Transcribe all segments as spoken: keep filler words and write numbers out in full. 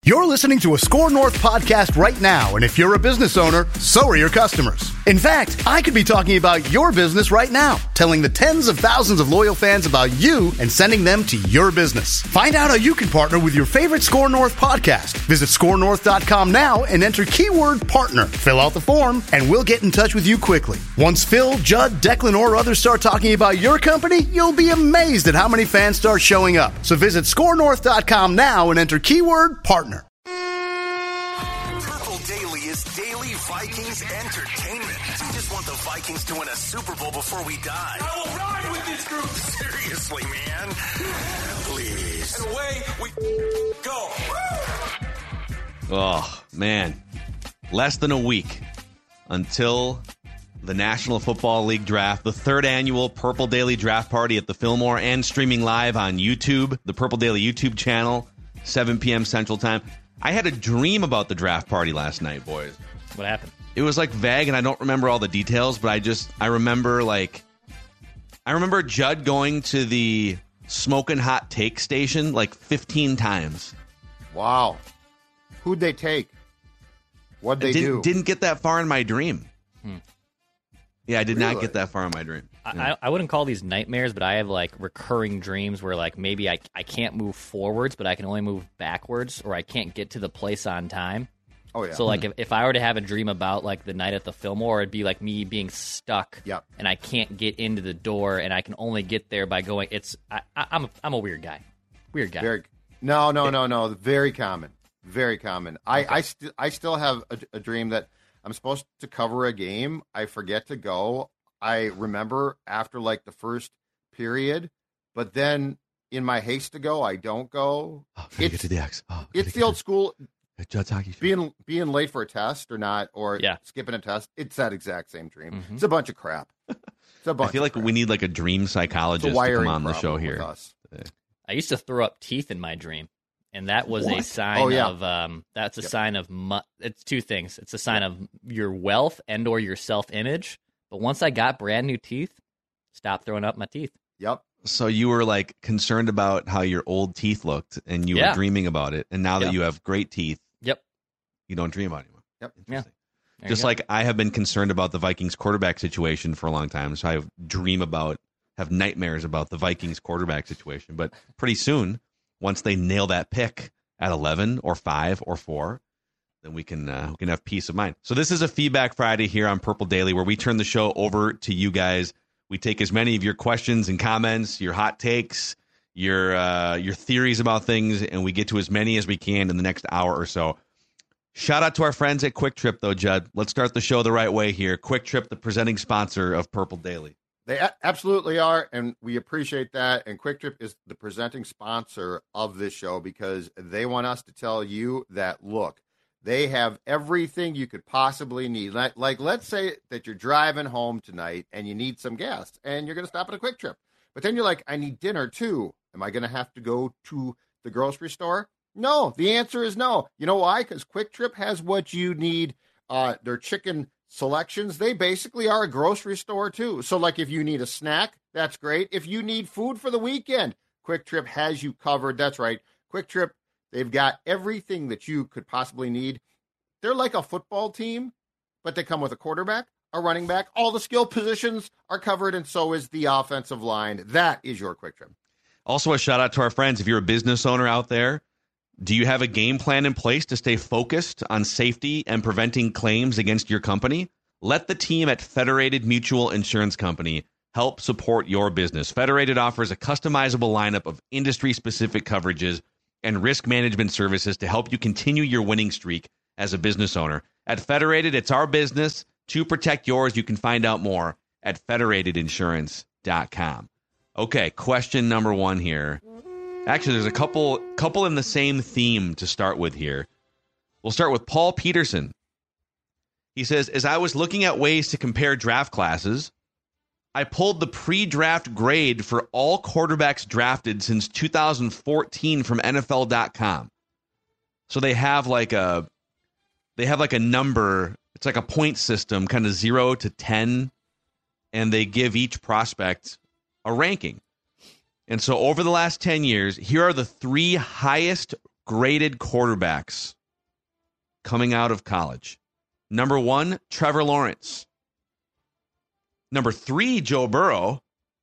You're listening to a Score North podcast right now, and if you're a business owner, so are your customers. In fact, I could be talking about your business right now, telling the tens of thousands of loyal fans about you and sending them to your business. Find out how you can partner with your favorite Score North podcast. Visit score north dot com now and enter keyword partner. Fill out the form, and we'll get in touch with you quickly. Once Phil, Judd, Declan, or others start talking about your company, you'll be amazed at how many fans start showing up. So visit score north dot com now and enter keyword partner. Purple Daily is daily Vikings entertainment. We just want the Vikings to win a Super Bowl before we die. I will ride with this group. Seriously, man. Please. And away we go. Oh, man. Less than a week until the National Football League draft, the third annual Purple Daily Draft Party at the Fillmore, and streaming live on YouTube, the Purple Daily YouTube channel, seven p.m. Central Time. I had a dream about the draft party last night, boys. What happened? It was like vague, and I don't remember all the details, but I just, I remember like, I remember Judd going to the Smokin' Hot Take station like fifteen times. Wow. Who'd they take? What'd they didn't, do? Didn't get that far in my dream. Hmm. Yeah, I did Really? not get that far in my dream. I, I wouldn't call these nightmares, but I have like recurring dreams where like maybe I, I can't move forwards, but I can only move backwards, or I can't get to the place on time. Oh, yeah. So like if, if I were to have a dream about like the night at the Fillmore, it'd be like me being stuck, Yep. and I can't get into the door, and I can only get there by going. It's I, I, I'm a, I'm a weird guy, weird guy. Very, no, no, no, no. Very common. Very common. I, I, st- I still have a, a dream that I'm supposed to cover a game. I forget to go. I remember after like the first period, but then in my haste to go, I don't go. Oh, gotta it's get to the X. Oh, it's the old school Judd's hockey show. being being late for a test or not, or Yeah. skipping a test. It's that exact same dream. Mhm. It's a bunch of crap. It's a bunch. I feel of like crap. we need like a dream It's a psychologist to come wiring on the show problem here. with us. I used to throw up teeth in my dream, and that was a What? sign Oh, yeah. of um. That's a Yep. sign of mu- it's two things. It's a sign of your wealth and or your self image. But once I got brand new teeth, stopped throwing up my teeth. Yep. So you were like concerned about how your old teeth looked, and you Yeah. were dreaming about it. And now that Yep. you have great teeth, Yep. you don't dream about it anymore. Yep. Interesting. There Just you go. like I have been concerned about the Vikings quarterback situation for a long time, so I dream about, have nightmares about the Vikings quarterback situation. But pretty soon, once they nail that pick at eleven or five or four, then we can uh, we can have peace of mind. So this is a Feedback Friday here on Purple Daily, where we turn the show over to you guys. We take as many of your questions and comments, your hot takes, your uh, your theories about things, and we get to as many as we can in the next hour or so. Shout out to our friends at Quick Trip, though, Judd. Let's start the show the right way here. Quick Trip, the presenting sponsor of Purple Daily. They a- absolutely are, and we appreciate that. And Quick Trip is the presenting sponsor of this show because they want us to tell you that, look, they have everything you could possibly need. Like, like let's say that you're driving home tonight and you need some gas, and you're going to stop at a Quick Trip. But then you're like, I need dinner, too. Am I going to have to go to the grocery store? No, the answer is no. You know why? Because Quick Trip has what you need. Uh, their chicken selections, they basically are a grocery store too. So like if you need a snack, that's great. If you need food for the weekend, Quick Trip has you covered. That's right. Quick Trip, they've got everything that you could possibly need. They're like a football team, but they come with a quarterback, a running back. All the skill positions are covered, and so is the offensive line. That is your Quick Trip. Also, a shout out to our friends. If you're a business owner out there, do you have a game plan in place to stay focused on safety and preventing claims against your company? Let the team at Federated Mutual Insurance Company help support your business. Federated offers a customizable lineup of industry-specific coverages and risk management services to help you continue your winning streak as a business owner. At Federated, it's our business to protect yours. You can find out more at federated insurance dot com. Okay, question number one here. Actually, there's a couple couple in the same theme to start with here. We'll start with Paul Peterson. He says, as I was looking at ways to compare draft classes, I pulled the pre-draft grade for all quarterbacks drafted since two thousand fourteen from N F L dot com. So they have like a they have like a number, it's like a point system, kind of zero to ten, and they give each prospect a ranking. And so over the last ten years, here are the three highest graded quarterbacks coming out of college. Number one, Trevor Lawrence. Number three, Joe Burrow.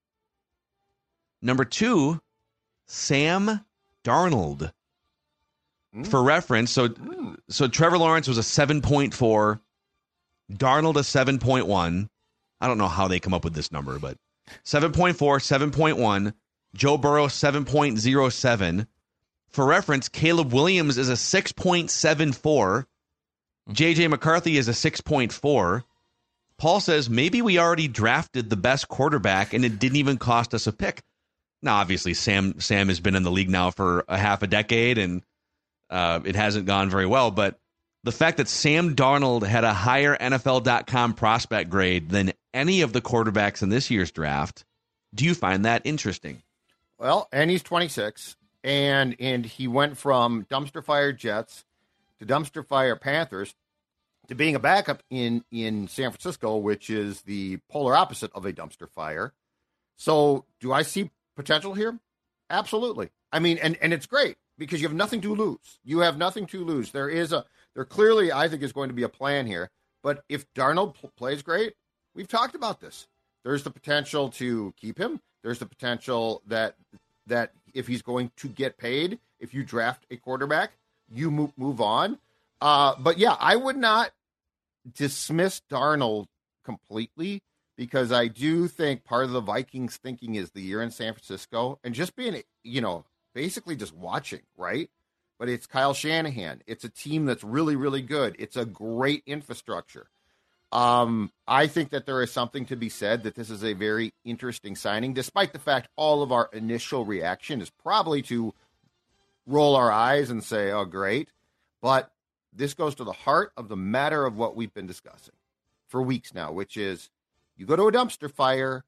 Number two, Sam Darnold. Mm. For reference, so mm. so Trevor Lawrence was a seven point four, Darnold a seven point one. I don't know how they come up with this number, but seven point four, seven point one, Joe Burrow seven point oh seven. For reference, Caleb Williams is a six point seven four. J J McCarthy is a six point four. Paul says maybe we already drafted the best quarterback and it didn't even cost us a pick. Now, obviously, Sam Sam has been in the league now for a half a decade and uh, it hasn't gone very well. But the fact that Sam Darnold had a higher N F L dot com prospect grade than any of the quarterbacks in this year's draft, do you find that interesting? Well, and he's twenty-six, and and he went from dumpster fire Jets to dumpster fire Panthers to being a backup in, in San Francisco, which is the polar opposite of a dumpster fire. So do I see potential here? Absolutely. I mean, and, and it's great because you have nothing to lose. You have nothing to lose. There is a, there clearly, I think, is going to be a plan here. But if Darnold pl- plays great, we've talked about this. There's the potential to keep him. There's the potential that, that if he's going to get paid, if you draft a quarterback, you move, move on. Uh, but yeah, I would not dismiss Darnold completely because I do think part of the Vikings thinking is the year in San Francisco and just being, you know, basically just watching, right? But it's Kyle Shanahan. It's a team that's really, really good. It's a great infrastructure. Um, I think that there is something to be said that this is a very interesting signing, despite the fact all of our initial reaction is probably to roll our eyes and say, oh, great. But this goes to the heart of the matter of what we've been discussing for weeks now, which is you go to a dumpster fire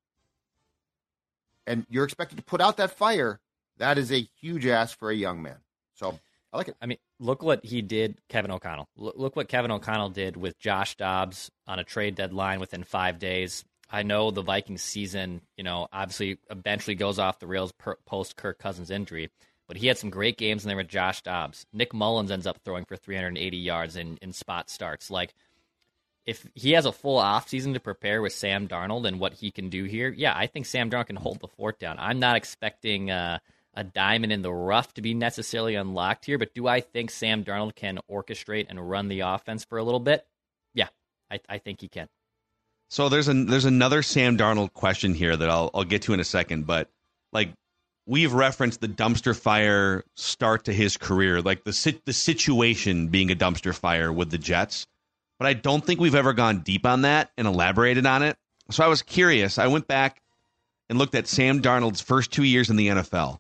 and you're expected to put out that fire. That is a huge ask for a young man. So I like it. I mean, look what he did, Kevin O'Connell. Look, look what Kevin O'Connell did with Josh Dobbs on a trade deadline within five days. I know the Vikings season, you know, obviously eventually goes off the rails per, post Kirk Cousins injury. But he had some great games in there with Josh Dobbs. Nick Mullins ends up throwing for three hundred eighty yards in, in spot starts. Like, if he has a full offseason to prepare with Sam Darnold and what he can do here, yeah, I think Sam Darnold can hold the fort down. I'm not expecting uh, a diamond in the rough to be necessarily unlocked here, but do I think Sam Darnold can orchestrate and run the offense for a little bit? Yeah, I, I think he can. So there's an there's another Sam Darnold question here that I'll I'll get to in a second, but like, we've referenced the dumpster fire start to his career, like the the situation being a dumpster fire with the Jets. But I don't think we've ever gone deep on that and elaborated on it. So I was curious. I went back and looked at Sam Darnold's first two years in the N F L.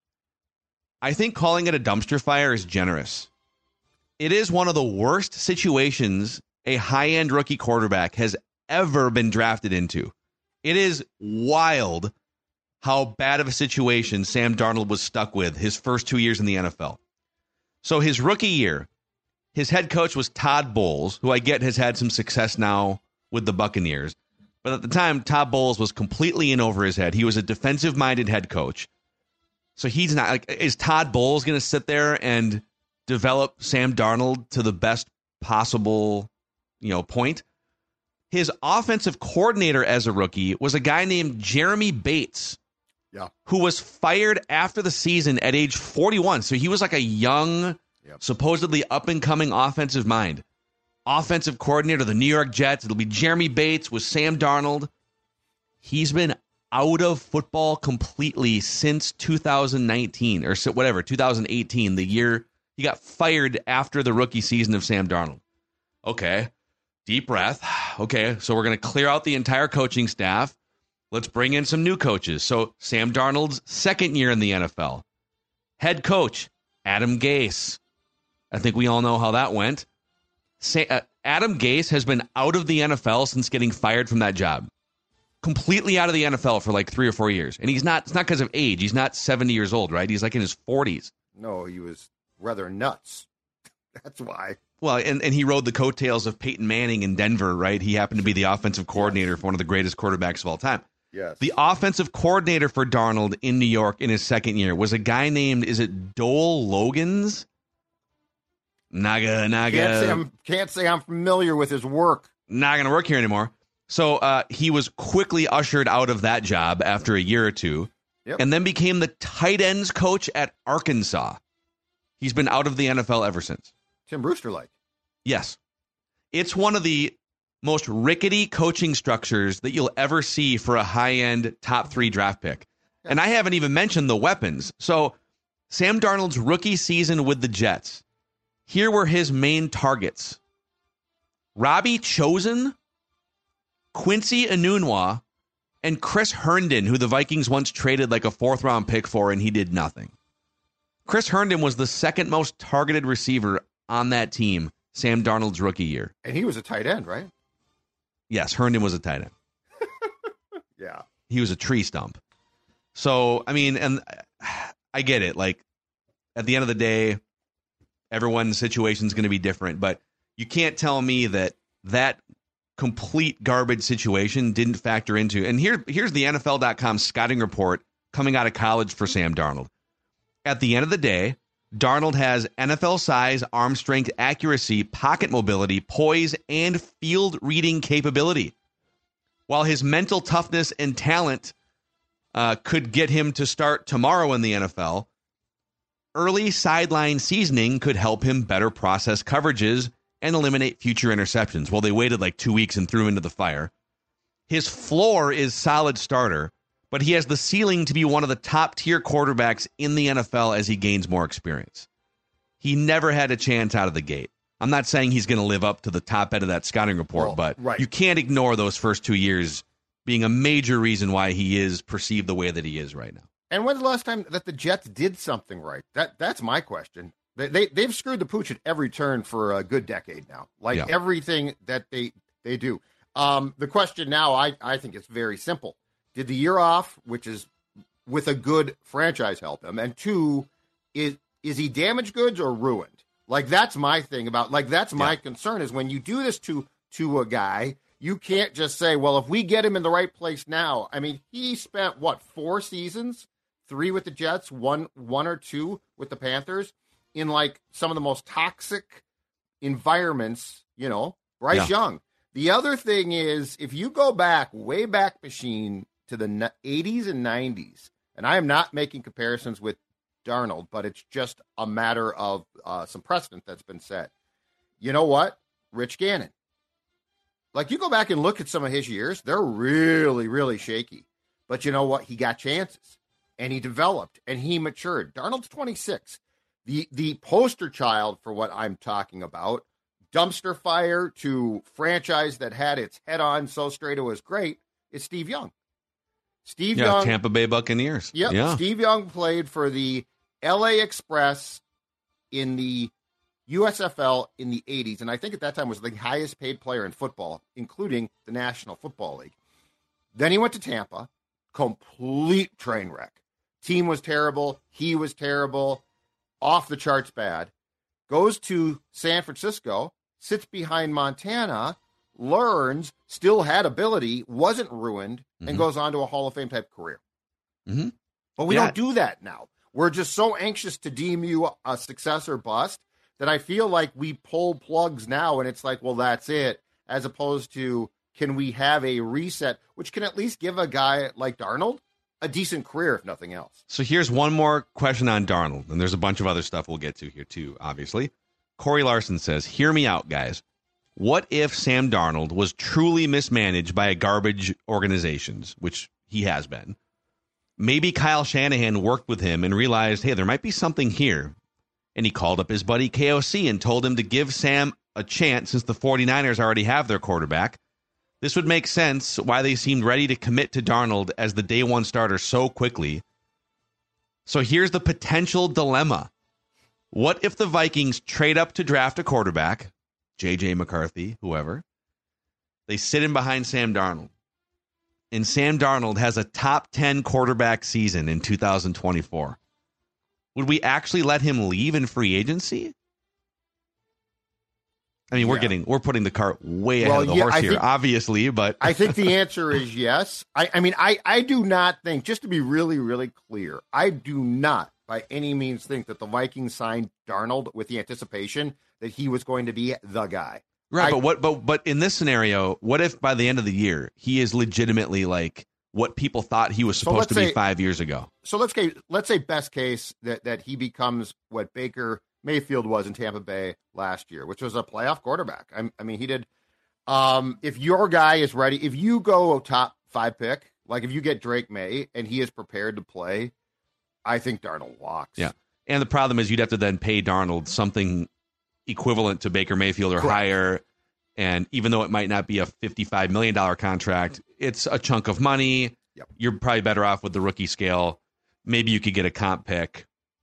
I think calling it a dumpster fire is generous. It is one of the worst situations a high-end rookie quarterback has ever been drafted into. It is wild how bad of a situation Sam Darnold was stuck with his first two years in the N F L. So his rookie year, his head coach was Todd Bowles, who I get has had some success now with the Buccaneers. But at the time, Todd Bowles was completely in over his head. He was a defensive-minded head coach. So he's not like, is Todd Bowles going to sit there and develop Sam Darnold to the best possible, you know, point? His offensive coordinator as a rookie was a guy named Jeremy Bates. Yeah. Who was fired after the season at age forty-one. So he was like a young, yep. supposedly up-and-coming offensive mind. Offensive coordinator of the New York Jets. It'll be Jeremy Bates with Sam Darnold. He's been out of football completely since two thousand nineteen, or whatever, two thousand eighteen, the year he got fired after the rookie season of Sam Darnold. Okay, deep breath. Okay, so we're going to clear out the entire coaching staff. Let's bring in some new coaches. So Sam Darnold's second year in the N F L. Head coach, Adam Gase. I think we all know how that went. Sa- uh, Adam Gase has been out of the N F L since getting fired from that job. Completely out of the N F L for like three or four years. And he's not, it's not because of age. He's not seventy years old, right? He's like in his forties. No, he was rather nuts. That's why. Well, and, and he rode the coattails of Peyton Manning in Denver, right? He happened to be the offensive coordinator yes. for one of the greatest quarterbacks of all time. Yes. The offensive coordinator for Darnold in New York in his second year was a guy named, is it Dole Logans? Naga, Naga. Can't say I'm, can't say I'm familiar with his work. Not going to work here anymore. So uh, he was quickly ushered out of that job after a year or two, yep. and then became the tight ends coach at Arkansas. He's been out of the N F L ever since. Tim Brewster-like. Yes. It's one of the most rickety coaching structures that you'll ever see for a high-end top three draft pick. Yeah. And I haven't even mentioned the weapons. So Sam Darnold's rookie season with the Jets, here were his main targets. Robbie Chosen, Quincy Enunwa, and Chris Herndon, who the Vikings once traded like a fourth-round pick for, and he did nothing. Chris Herndon was the second most targeted receiver on that team, Sam Darnold's rookie year. And he was a tight end, right? Yes, Herndon was a tight end. Yeah. He was a tree stump. So, I mean, and I get it. Like, at the end of the day, everyone's situation is going to be different, but you can't tell me that that complete garbage situation didn't factor into. And here, here's the N F L dot com scouting report coming out of college for Sam Darnold. At the end of the day, Darnold has N F L size, arm strength, accuracy, pocket mobility, poise, and field reading capability. While his mental toughness and talent uh, could get him to start tomorrow in the N F L, early sideline seasoning could help him better process coverages and eliminate future interceptions. Well, they waited like two weeks and threw him into the fire. His floor is solid starter, but he has the ceiling to be one of the top-tier quarterbacks in the N F L as he gains more experience. He never had a chance out of the gate. I'm not saying he's going to live up to the top end of that scouting report, well, but right. You can't ignore those first two years being a major reason why he is perceived the way that he is right now. And when's the last time that the Jets did something right? That That's my question. They, they, they've screwed the pooch at every turn for a good decade now. Like yeah. everything that they, they do. Um, the question now, I, I think it's very simple. Did the year off, which is with a good franchise, help him? And two, is is he damaged goods or ruined? Like, that's my thing about, like, that's my yeah. concern is when you do this to to a guy, you can't just say, well, if we get him in the right place now. I mean, he spent, what, four seasons? Three with the Jets, one one or two with the Panthers, in, like, some of the most toxic environments, you know, Bryce yeah. Young. The other thing is, if you go back, way back machine, to the eighties and nineties, and I am not making comparisons with Darnold, but it's just a matter of uh, some precedent that's been set. You know what? Rich Gannon. Like, you go back and look at some of his years, they're really, really shaky. But you know what? He got chances, and he developed, and he matured. Darnold's twenty-six. The, the poster child for what I'm talking about, dumpster fire to franchise that had its head on so straight it was great, is Steve Young. Steve yeah, Young, Tampa Bay Buccaneers. Yep, yeah, Steve Young played for the L A Express in the U S F L in the eighties, and I think at that time was the highest paid player in football, including the National Football League. Then he went to Tampa, complete train wreck. Team was terrible, he was terrible, off the charts bad. Goes to San Francisco, sits behind Montana, learns, still had ability, wasn't ruined, and mm-hmm. goes on to a Hall of Fame type career. Mm-hmm. But we yeah. don't do that now. We're just so anxious to deem you a success or bust that I feel like we pull plugs now and it's like, well, that's it, as opposed to, can we have a reset, which can at least give a guy like Darnold a decent career, if nothing else. So here's one more question on Darnold, and there's a bunch of other stuff we'll get to here too, obviously. Corey Larson says, hear me out, guys. What if Sam Darnold was truly mismanaged by a garbage organizations, which he has been? Maybe Kyle Shanahan worked with him and realized, hey, there might be something here. And he called up his buddy K O C and told him to give Sam a chance since the 49ers already have their quarterback. This would make sense why they seemed ready to commit to Darnold as the day one starter so quickly. So here's the potential dilemma. What if the Vikings trade up to draft a quarterback, J J McCarthy, whoever, they sit him behind Sam Darnold, and Sam Darnold has a top ten quarterback season in two thousand twenty-four? Would we actually let him leave in free agency? I mean, we're yeah. getting we're putting the cart way ahead well, of the yeah, horse I here, think, obviously, but I think the answer is yes. I, I mean, I, I do not think, just to be really, really clear, I do not by any means think that the Vikings signed Darnold with the anticipation that he was going to be the guy. Right, I, but what? But but in this scenario, what if by the end of the year he is legitimately like what people thought he was So supposed let's to be say- five years ago? So let's say let's say best case that that he becomes what Baker Mayfield was in Tampa Bay last year, which was a playoff quarterback. I, I mean, he did. Um, if your guy is ready, if you go top five pick, like if you get Drake May and he is prepared to play, I think Darnold walks. Yeah, and the problem is you'd have to then pay Darnold something equivalent to Baker Mayfield or Correct. higher. And even though it might not be a fifty-five million dollars contract, it's a chunk of money. Yep. You're probably better off with the rookie scale. Maybe you could get a comp pick.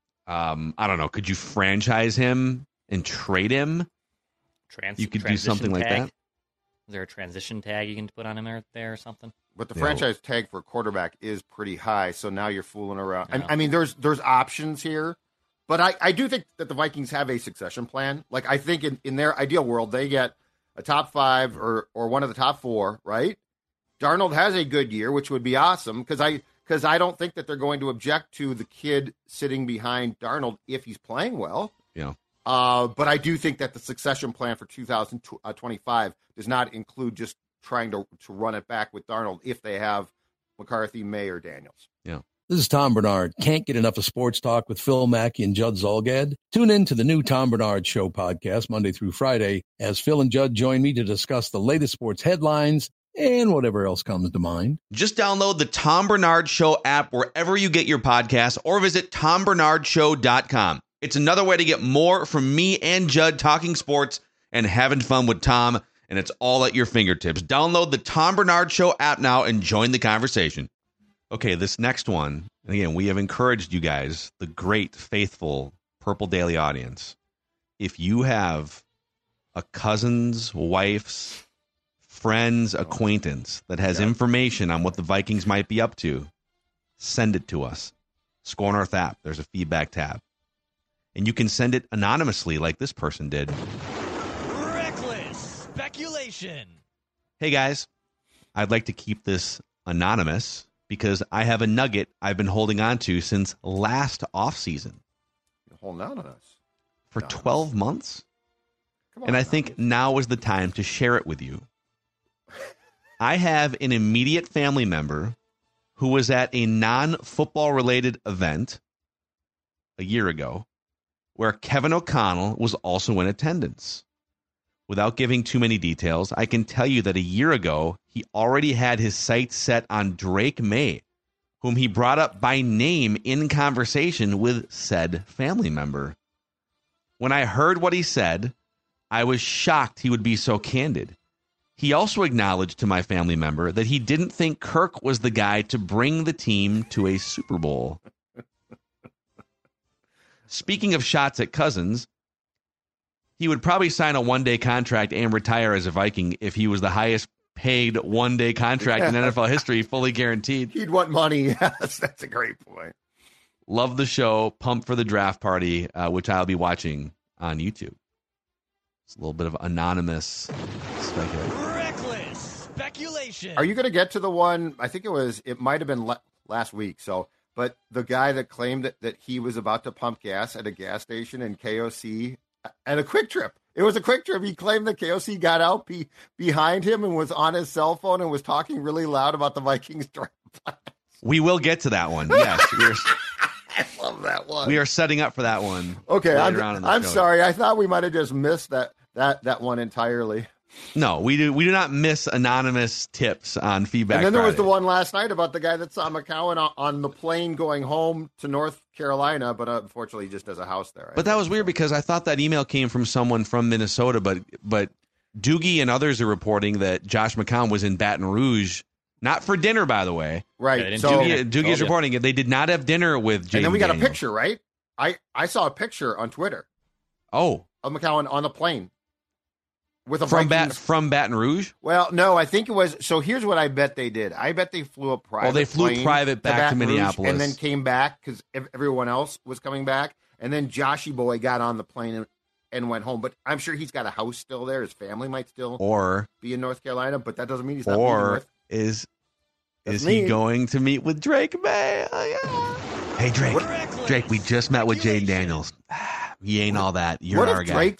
Um, I don't know. Could you franchise him and trade him? Trans- You could do transition something like tag? that? Is there a transition tag you can put on him there, there or something? But the Yeah. franchise tag for quarterback is pretty high, so now you're fooling around. Yeah. I, I mean, there's there's options here, but I, I do think that the Vikings have a succession plan. Like I think in, in their ideal world, they get a top five or or one of the top four, right? Darnold has a good year, which would be awesome because I because I don't think that they're going to object to the kid sitting behind Darnold if he's playing well. Yeah. Uh, but I do think that the succession plan for two thousand twenty-five does not include just trying to, to run it back with Darnold if they have McCarthy, May, or Daniels. Yeah. This is Tom Bernard. Can't get enough of sports talk with Phil Mackey and Judd Zolgad? Tune in to the new Tom Bernard Show podcast Monday through Friday as Phil and Judd join me to discuss the latest sports headlines and whatever else comes to mind. Just download the Tom Bernard Show app wherever you get your podcasts or visit tom bernard show dot com. It's another way to get more from me and Judd talking sports and having fun with Tom, and it's all at your fingertips. Download the Tom Bernard Show app now and join the conversation. Okay, this next one, again, we have encouraged you guys, the great, faithful Purple Daily audience, if you have a cousin's wife's friend's acquaintance that has Yeah. information on what the Vikings might be up to, send it to us. Score North app. There's a feedback tab. And you can send it anonymously like this person did. Reckless speculation. Hey, guys, I'd like to keep this anonymous because I have a nugget I've been holding on to since last offseason You're holding out on us. for Anonymous. twelve months. Come on, And I think Anonymous. now is the time to share it with you. I have an immediate family member who was at a non-football related event a year ago where Kevin O'Connell was also in attendance. Without giving too many details, I can tell you that a year ago, he already had his sights set on Drake May, whom he brought up by name in conversation with said family member. When I heard what he said, I was shocked he would be so candid. He also acknowledged to my family member that he didn't think Kirk was the guy to bring the team to a Super Bowl. Speaking of shots at Cousins, he would probably sign a one-day contract and retire as a Viking if he was the highest paid one-day contract in N F L history, fully guaranteed. He'd want money. Yes, that's a great point. Love the show. Pumped for the draft party, uh, which I'll be watching on YouTube. It's a little bit of anonymous speculation. Reckless speculation. Are you going to get to the one? I think it was, it might have been le- last week. So, but the guy that claimed that, that he was about to pump gas at a gas station in K O C at a Quick Trip. It was a Quick Trip. He claimed that K O C got out be, behind him and was on his cell phone and was talking really loud about the Vikings draft. We will get to that one. Yes, we are, I love that one. we are setting up for that one. Okay, I'm, later on in the I'm show. sorry. I thought we might have just missed that that that one entirely. No, we do. We do not miss anonymous tips on feedback. And then there was Friday. the one last night about the guy that saw McCowan on, on the plane going home to North Carolina, but uh, unfortunately he just has a house there. But that was weird because I thought that email came from someone from Minnesota, but but Doogie and others are reporting that Josh McCown was in Baton Rouge, not for dinner, by the way. right. Yeah, they didn't so, do Doogie, it. Doogie's Told ya. reporting it. They did not have dinner with Jaden and then we got Daniels. a picture, right? I, I saw a picture on Twitter Oh, of McCowan on the plane with a from Vikings. Bat from Baton Rouge. Well, no, I think it was. So here's what I bet they did. I bet they flew a private. Oh, they flew plane private back to Baton Rouge Minneapolis. and then came back because everyone else was coming back. And then Joshy Boy got on the plane and, and went home. But I'm sure he's got a house still there. His family might still Or be in North Carolina, but that doesn't mean he's not meeting or with. is That's is he me. going to meet with Drake May? Oh, yeah. Hey Drake, Reckless Drake, we just met with Jaden speculation. Daniels. He ain't all that. You're What our if guy. Drake's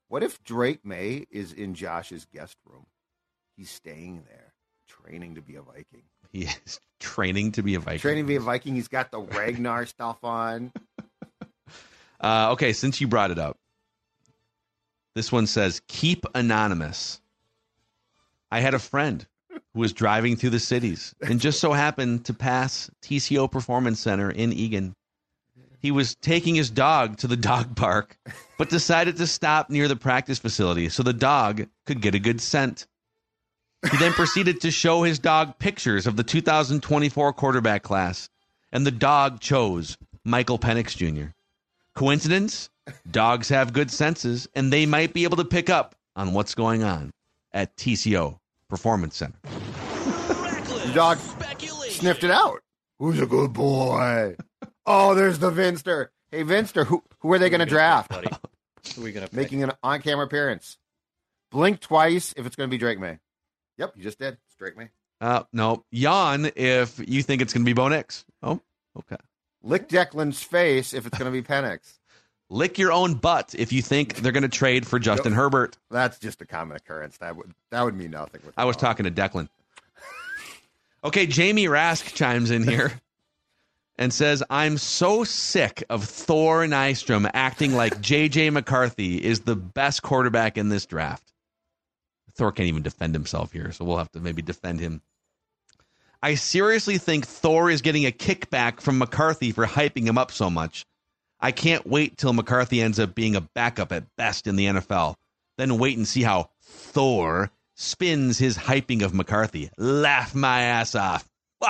What if Drake May is in Josh's guest room? He's staying there, training to be a Viking. He is training to be a Viking. Training to be a Viking. He's got the Ragnar stuff on. Uh, okay, since you brought it up, this one says, keep anonymous. I had a friend who was driving through the cities and just so happened to pass T C O Performance Center in Eagan. He was taking his dog to the dog park, but decided to stop near the practice facility so the dog could get a good scent. He then proceeded to show his dog pictures of the two thousand twenty-four quarterback class, and the dog chose Michael Penix Junior Coincidence? Dogs have good senses, and they might be able to pick up on what's going on at T C O Performance Center. The dog sniffed it out. Who's a good boy? Oh, there's the Vinster. Hey, Vinster, who who are they going to draft? Buddy? Who are we going to Making an on-camera appearance. Blink twice if it's going to be Drake May. Yep, you just did. It's Drake May. Uh, no. Yawn if you think it's going to be Bo Nix. Oh, okay. Lick Declan's face if it's going to be Penix. Lick your own butt if you think they're going to trade for Justin Yep. Herbert. That's just a common occurrence. That would that would mean nothing. With I was talking to Declan. Okay, Jamie Rask chimes in here and says, I'm so sick of Thor Nystrom acting like J J McCarthy is the best quarterback in this draft. Thor can't even defend himself here, so we'll have to maybe defend him. I seriously think Thor is getting a kickback from McCarthy for hyping him up so much. I can't wait till McCarthy ends up being a backup at best in the N F L. Then wait and see how Thor spins his hyping of McCarthy. Laugh my ass off.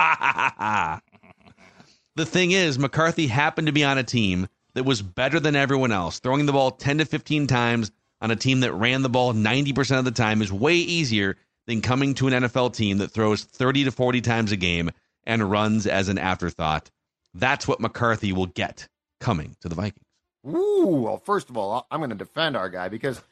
The thing is, McCarthy happened to be on a team that was better than everyone else. Throwing the ball ten to fifteen times on a team that ran the ball ninety percent of the time is way easier than coming to an N F L team that throws thirty to forty times a game and runs as an afterthought. That's what McCarthy will get coming to the Vikings. Ooh, well, first of all, I'm going to defend our guy because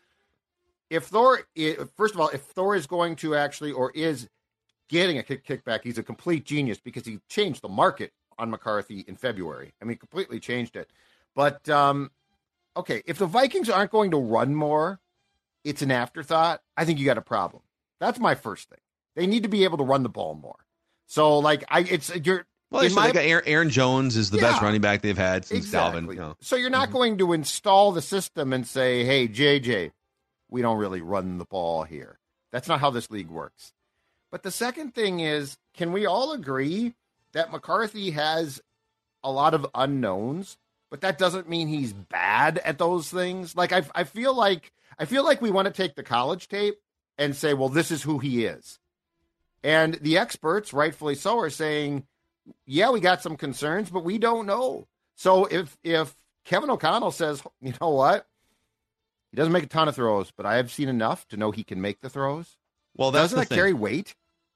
if Thor, first of all, if Thor is going to actually or is getting a kick kickback, he's a complete genius because he changed the market on McCarthy in February. I mean, completely changed it. But, um, okay, if the Vikings aren't going to run more, it's an afterthought, I think you got a problem. That's my first thing. They need to be able to run the ball more. So, like, I, it's, you're, Well, in so my, they got Aaron, Aaron Jones is the Yeah. best running back they've had since exactly. Dalvin. You know. So you're not going to install the system and say, hey, J J, we don't really run the ball here. That's not how this league works. But the second thing is, can we all agree that McCarthy has a lot of unknowns, but that doesn't mean he's bad at those things? Like, I, I feel like I feel like we want to take the college tape and say, well, this is who he is. And the experts, rightfully so, are saying, yeah, we got some concerns, but we don't know. So if if Kevin O'Connell says, you know what, he doesn't make a ton of throws, but I have seen enough to know he can make the throws. Well, that's doesn't the that thing. carry weight?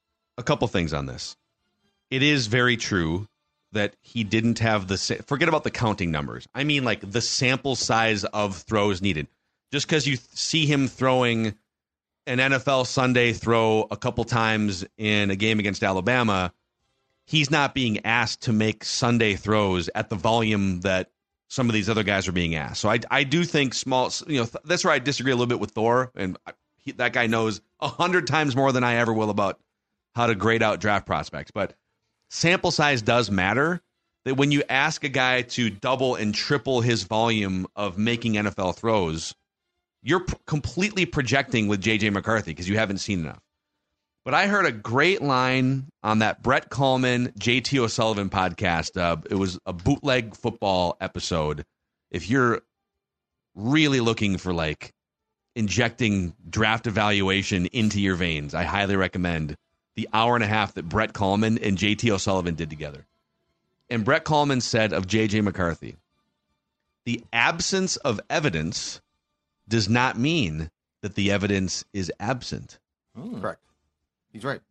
A couple things on this. It is very true that he didn't have the sa- forget about the counting numbers. I mean, like the sample size of throws needed. Just because you th- see him throwing an N F L Sunday throw a couple times in a game against Alabama, he's not being asked to make Sunday throws at the volume that some of these other guys are being asked. So I, I do think small, you know, th- that's where I disagree a little bit with Thor. And I, he, that guy knows a hundred times more than I ever will about how to grade out draft prospects. But sample size does matter. That when you ask a guy to double and triple his volume of making N F L throws, you're p- completely projecting with J J McCarthy because you haven't seen enough. But I heard a great line on that Brett Coleman, J T O'Sullivan podcast. Uh, it was a bootleg football episode. If you're really looking for like injecting draft evaluation into your veins, I highly recommend the hour and a half that Brett Coleman and J T O'Sullivan did together. And Brett Coleman said of J J McCarthy, the absence of evidence does not mean that the evidence is absent. Correct. He's right.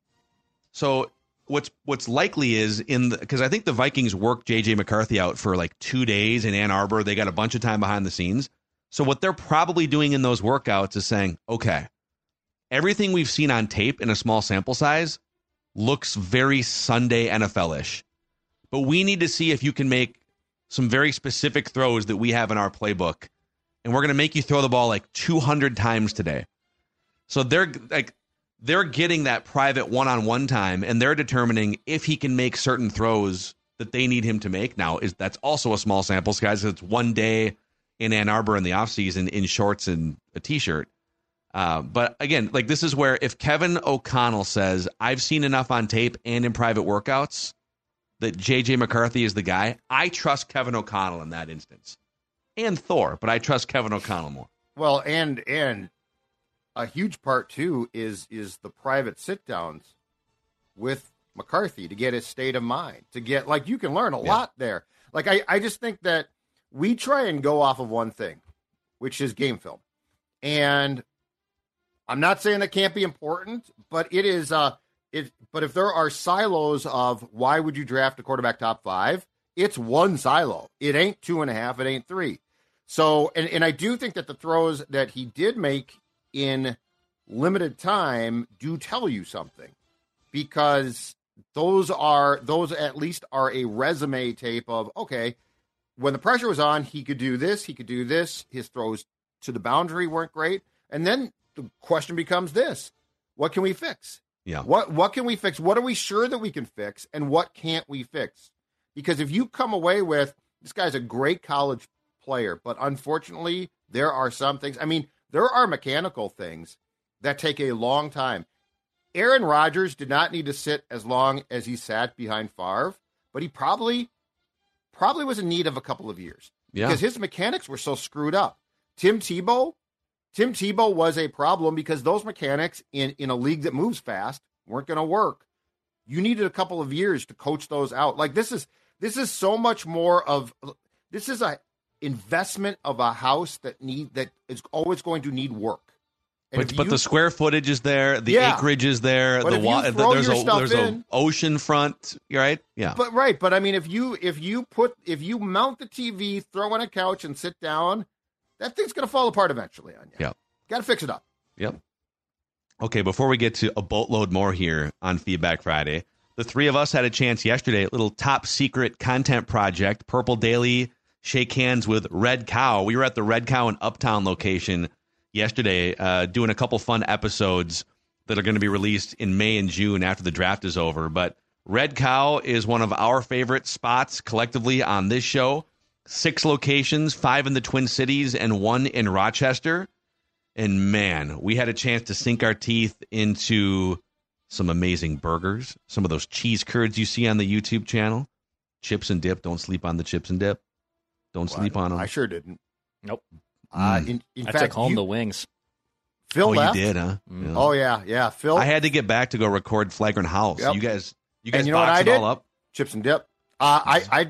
So what's what's likely is in the because I think the Vikings worked J J McCarthy out for like two days in Ann Arbor. They got a bunch of time behind the scenes. So what they're probably doing in those workouts is saying, okay, everything we've seen on tape in a small sample size looks very Sunday N F L-ish. But we need to see if you can make some very specific throws that we have in our playbook and we're going to make you throw the ball like two hundred times today. So they're like, they're getting that private one-on-one time, and they're determining if he can make certain throws that they need him to make. Now, is that's also a small sample size. It's one day in Ann Arbor in the offseason in shorts and a T-shirt. Uh, but again, like this is where if Kevin O'Connell says, I've seen enough on tape and in private workouts that J J McCarthy is the guy, I trust Kevin O'Connell in that instance. And Thor, but I trust Kevin O'Connell more. Well, and and a huge part, too, is is the private sit-downs with McCarthy to get his state of mind, to get, like, you can learn a yeah. lot there. Like, I, I just think that we try and go off of one thing, which is game film. And I'm not saying that can't be important, but it is, uh, it, but if there are silos of why would you draft a quarterback top five, it's one silo. It ain't two and a half. It ain't three. So, and, and I do think that the throws that he did make in limited time do tell you something, because those are, those at least are a resume tape of, okay, when the pressure was on, he could do this, he could do this. His throws to the boundary weren't great. And then the question becomes this: what can we fix? Yeah. What what can we fix? What are we sure that we can fix, and what can't we fix? Because if you come away with, this guy's a great college player, but unfortunately there are some things. I mean, there are mechanical things that take a long time. Aaron Rodgers did not need to sit as long as he sat behind Favre, but he probably probably was in need of a couple of years. Yeah. Because his mechanics were so screwed up. Tim Tebow, Tim Tebow was a problem because those mechanics in, in a league that moves fast weren't going to work. You needed a couple of years to coach those out. Like this is this is so much more of this is a investment of a house that need that is always going to need work. And But, but you, the square footage is there, the Yeah. acreage is there, But the if you wa- throw there's your a stuff there's in- a ocean front, right? Yeah. But right, but I mean, if you if you put if you mount the T V, throw on a couch, and sit down, that thing's going to fall apart eventually on you. Yeah. Got to fix it up. Yep. Okay, before we get to a boatload more here on Feedback Friday, the three of us had a chance yesterday, a little top secret content project, Purple Daily, shake hands with Red Cow. We were at the Red Cow in Uptown location yesterday, uh, doing a couple fun episodes that are going to be released in May and June after the draft is over. But Red Cow is one of our favorite spots collectively on this show. Six locations, five in the Twin Cities and one in Rochester. And man, we had a chance to sink our teeth into some amazing burgers, some of those cheese curds you see on the YouTube channel. Chips and dip. Don't sleep on the chips and dip. Don't Well, sleep I, on them. I sure didn't. Nope. Uh, Mm. in in I fact, took home you- the wings. Phil oh, left. you did, huh? Mm. Yeah. Oh yeah, yeah. Phil. I had to get back to go record Flagrant House. Yep. You guys, you guys And you know what boxed I it did? all up. Chips and dip. Uh, I I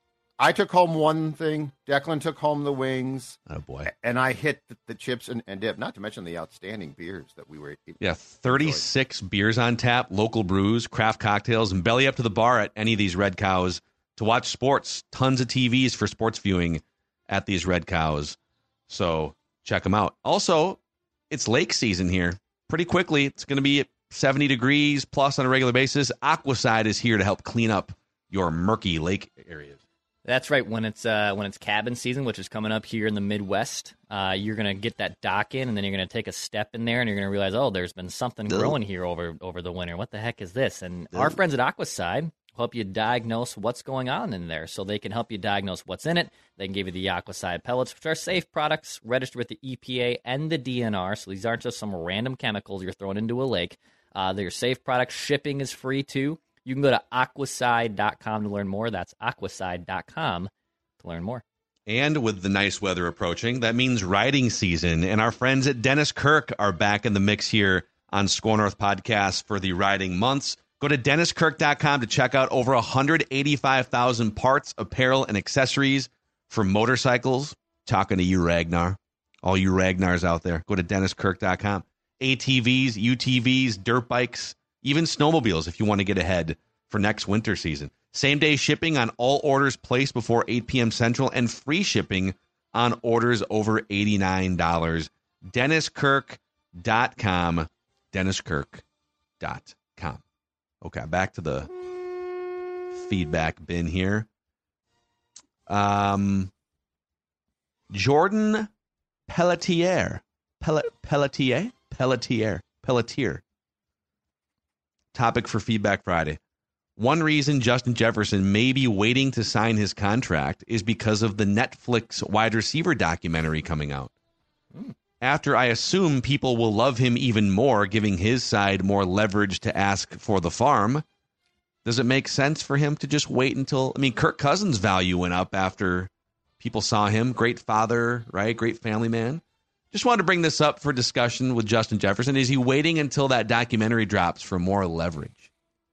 I took home one thing. Declan took home the wings, Oh boy. and I hit the, the chips and, and dip. Not to mention the outstanding beers that we were. Yeah, thirty-six beers on tap, local brews, craft cocktails, and belly up to the bar at any of these Red Cows to watch sports. Tons of T Vs for sports viewing at these Red Cows. So check them out. Also, it's lake season here. Pretty quickly, it's going to be seventy degrees plus on a regular basis. Aquaside is here to help clean up your murky lake areas. That's right. When it's uh, when it's cabin season, which is coming up here in the Midwest, uh, you're gonna get that dock in, and then you're gonna take a step in there, and you're gonna realize, oh, there's been something Ugh. growing here over over the winter. What the heck is this? And Ugh. our friends at Aquaside help you diagnose what's going on in there, so they can help you diagnose what's in it. They can give you the Aquaside pellets, which are safe products, registered with the E P A and the D N R. So these aren't just some random chemicals you're throwing into a lake. Uh, they're safe products. Shipping is free too. You can go to aquaside dot com to learn more. That's aquaside dot com to learn more. And with the nice weather approaching, that means riding season. And our friends at Dennis Kirk are back in the mix here on Score North Podcast for the riding months. Go to dennis kirk dot com to check out over one hundred eighty-five thousand parts, apparel, and accessories for motorcycles. Talking to you, Ragnar. All you Ragnars out there, go to dennis kirk dot com. A T Vs, U T Vs, dirt bikes, even snowmobiles if you want to get ahead for next winter season. Same-day shipping on all orders placed before eight p.m. Central and free shipping on orders over eighty-nine dollars. dennis kirk dot com. dennis kirk dot com. Okay, back to the feedback bin here. Um, Jordan Pelletier. Pel- Pelletier? Pelletier. Pelletier. Topic for Feedback Friday. One reason Justin Jefferson may be waiting to sign his contract is because of the Netflix wide receiver documentary coming out. Mm. After I assume people will love him even more, giving his side more leverage to ask for the farm, does it make sense for him to just wait until... I mean, Kirk Cousins' value went up after people saw him. Great father, right? Great family man. Just wanted to bring this up for discussion with Justin Jefferson. Is he waiting until that documentary drops for more leverage?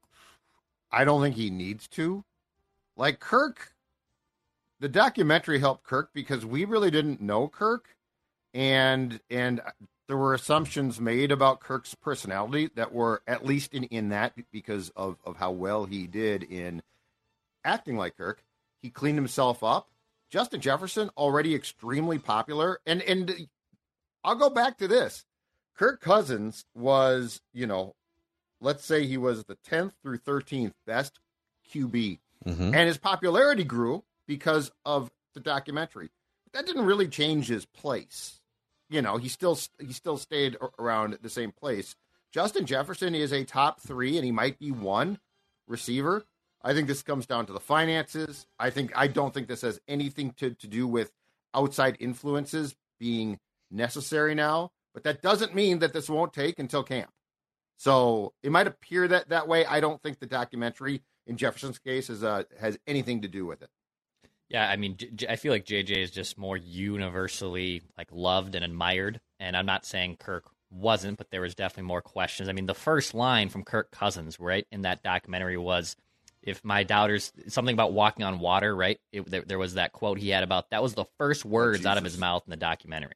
I don't think he needs to. Like Kirk, the documentary helped Kirk because we really didn't know Kirk. And and there were assumptions made about Kirk's personality that were at least in, in that because of, of how well he did in acting like Kirk. He cleaned himself up. Justin Jefferson, already extremely popular. And, and I'll go back to this. Kirk Cousins was, you know, let's say he was the tenth through thirteenth best Q B. Mm-hmm. And his popularity grew because of the documentary. But that didn't really change his place. You know, he still he still stayed around the same place. Justin Jefferson is a top three, and he might be one receiver. I think this comes down to the finances. I think I don't think this has anything to, to do with outside influences being necessary now. But that doesn't mean that this won't take until camp. So it might appear that that way. I don't think the documentary in Jefferson's case is uh, has anything to do with it. Yeah, I mean, J- I feel like J J is just more universally like loved and admired, and I'm not saying Kirk wasn't, but there was definitely more questions. I mean, the first line from Kirk Cousins, right, in that documentary was, "If my doubters," something about walking on water, right? It, there, there was that quote he had about that was the first words oh, out of his mouth in the documentary.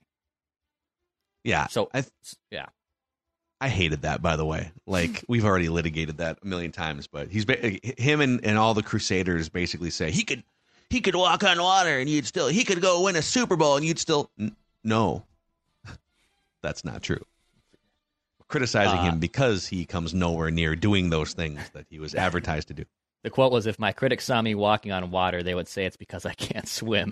Yeah. So, I th- yeah. I hated that, by the way. Like, we've already litigated that a million times, but he's him and, and all the Crusaders basically say he could he could walk on water and you'd still he could go win a Super Bowl and you'd still N- no. That's not true. We're criticizing uh, him because he comes nowhere near doing those things that he was advertised to do. The quote was, "If my critics saw me walking on water, they would say it's because I can't swim."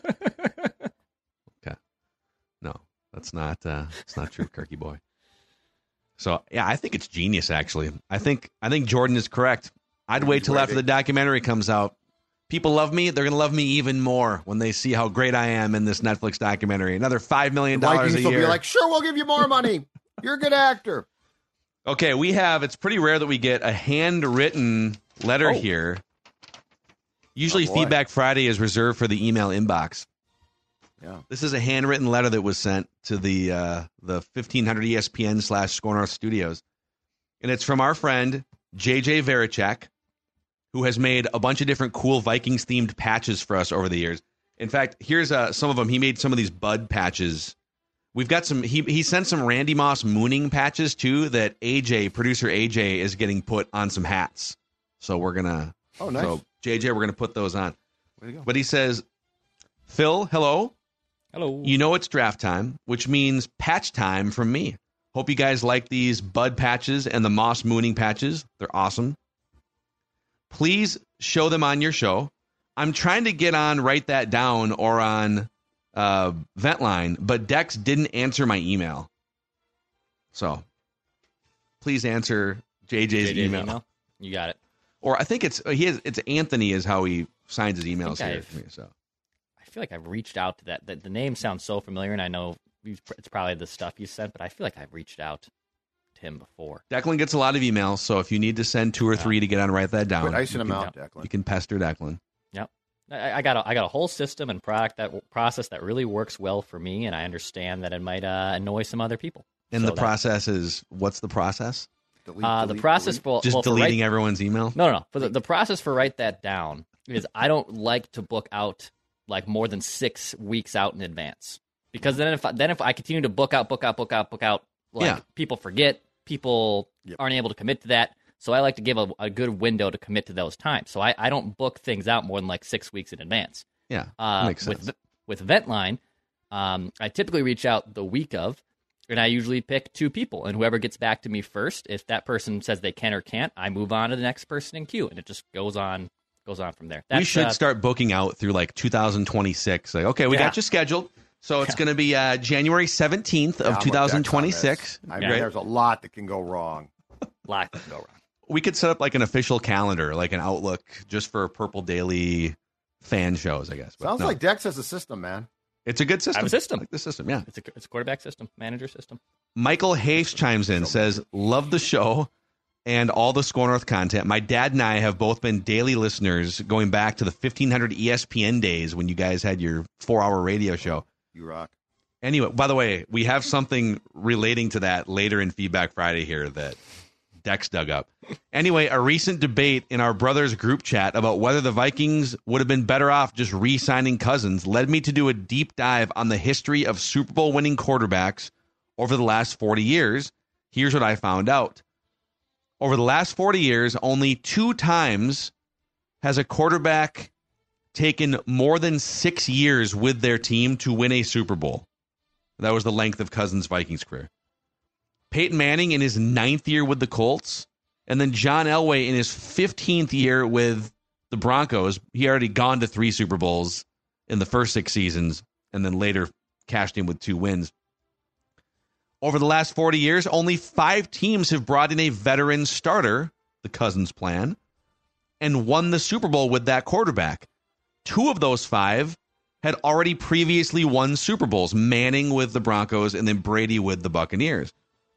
Okay. No, that's not uh, that's not true, Kirky boy. So, yeah, I think it's genius, actually. I think I think Jordan is correct. I'd wait till after the documentary comes out. People love me. They're going to love me even more when they see how great I am in this Netflix documentary. Another five million dollars a year. Will be like, sure, we'll give you more money. You're a good actor. Okay, we have, it's pretty rare that we get a handwritten letter oh. here. Usually oh, Feedback Friday is reserved for the email inbox. Yeah. This is a handwritten letter that was sent to the uh, the fifteen hundred E S P N slash Score North studios. And it's from our friend, J J Varichak, who has made a bunch of different cool Vikings-themed patches for us over the years. In fact, here's uh, some of them. He made some of these Bud patches. We've got some, he, he sent some Randy Moss mooning patches, too, that A J, producer A J, is getting put on some hats. So we're going to, oh, nice. So J J, we're going to put those on. There you go. But he says, Phil, hello. Hello. You know it's draft time, which means patch time from me. Hope you guys like these Bud patches and the Moss mooning patches. They're awesome. Please show them on your show. I'm trying to get on Write That Down or on uh, Ventline, but Dex didn't answer my email. So please answer J J's, J J's email. email. You got it. Or I think it's he has, it's Anthony is how he signs his emails here. I've, me, so. I feel like I've reached out to that. The, the name sounds so familiar, and I know it's probably the stuff you sent, but I feel like I've reached out to him before. Declan gets a lot of emails, so if you need to send two or three yeah. to get on Write That Down, quit icing them can, out, Declan. You can pester Declan. Yep. I, I got a, I got a whole system and product that process that really works well for me, and I understand that it might uh, annoy some other people. And so the process is, what's the process? Delete, uh, delete, the process delete. for just well, deleting for write, everyone's email. No, no, no. For the, the process for Write That Down is I don't like to book out like more than six weeks out in advance, because then if I, then if I continue to book out, book out, book out, book out, like yeah. people forget, people yep. aren't able to commit to that. So I like to give a, a good window to commit to those times. So I, I don't book things out more than like six weeks in advance. Yeah, uh, makes sense. With with Ventline, um, I typically reach out the week of. And I usually pick two people, and whoever gets back to me first, if that person says they can or can't, I move on to the next person in queue, and it just goes on, goes on from there. That's, we should uh, start booking out through like two thousand twenty-six. Like, okay, we yeah. got you scheduled. So it's going to be uh, January seventeenth Yeah, of I'm two with thousand Dex on twenty-six. this. I mean, Right? there's a lot that can go wrong. Lot can go wrong. We could set up like an official calendar, like an Outlook, just for Purple Daily fan shows, I guess. But Sounds no, like Dex has a system, man. it's a good system. I have a system. I like the system, yeah. It's a it's a quarterback system, manager system. Michael Hayes chimes in, says, love the show and all the Score North content. My dad and I have both been daily listeners going back to the fifteen hundred E S P N days when you guys had your four-hour radio show. You rock. Anyway, by the way, we have something relating to that later in Feedback Friday here that Dex dug up. Anyway, a recent debate in our brothers group chat about whether the Vikings would have been better off just re-signing Cousins led me to do a deep dive on the history of Super Bowl winning quarterbacks over the last forty years. Here's what I found out. Over the last forty years, only two times has a quarterback taken more than six years with their team to win a Super Bowl. That was the length of Cousins' Vikings career. Peyton Manning in his ninth year with the Colts, and then John Elway in his fifteenth year with the Broncos. He already gone to three Super Bowls in the first six seasons, and then later cashed in with two wins. Over the last forty years, only five teams have brought in a veteran starter, the Cousins plan, and won the Super Bowl with that quarterback. Two of those five had already previously won Super Bowls, Manning with the Broncos and then Brady with the Buccaneers.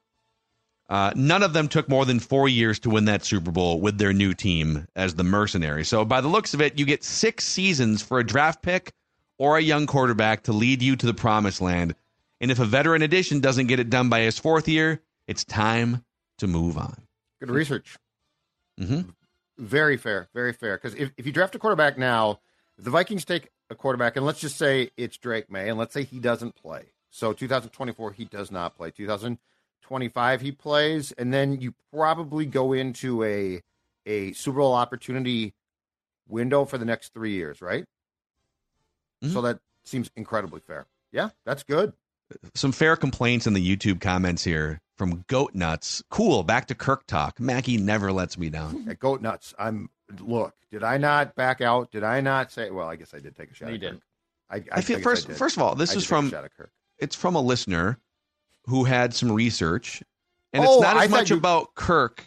Uh, none of them took more than four years to win that Super Bowl with their new team as the mercenary. So by the looks of it, you get six seasons for a draft pick or a young quarterback to lead you to the promised land. And if a veteran addition doesn't get it done by his fourth year, it's time to move on. Good research. Mm-hmm. Very fair, very fair. Because if, if you draft a quarterback now, if the Vikings take a quarterback, and let's just say it's Drake May, and let's say he doesn't play. So two thousand twenty-four, he does not play. two thousand twenty-five, he plays, and then you probably go into a a Super Bowl opportunity window for the next three years, right? Mm-hmm. So that seems incredibly fair. Yeah, that's good. Some fair complaints in the YouTube comments here from Goat Nuts. Cool, back to Kirk talk. Mackie never lets me down. At Goat Nuts, I'm look. Did I not back out? Did I not say? Well, I guess I did take a shot. You at did. Kirk. I, I, I feel I first. I first of all, this I is did take a from. shot at Kirk. It's from a listener who had some research, and Oh, it's not I as thought much you- about Kirk.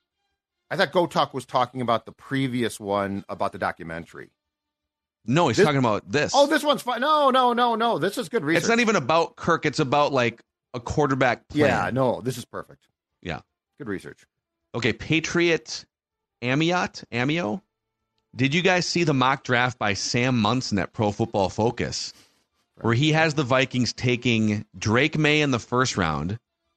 I thought Go Talk was talking about the previous one about the documentary. No, he's This- talking about this. Oh, this one's fine. No, no, no, no. This is good research. It's not even about Kirk. It's about like a quarterback plan. Yeah, no, this is perfect. Yeah. Good research. Okay, Patriot Amiot, Amio. Did you guys see the mock draft by Sam Munson at Pro Football Focus, where he has the Vikings taking Drake May in the first round?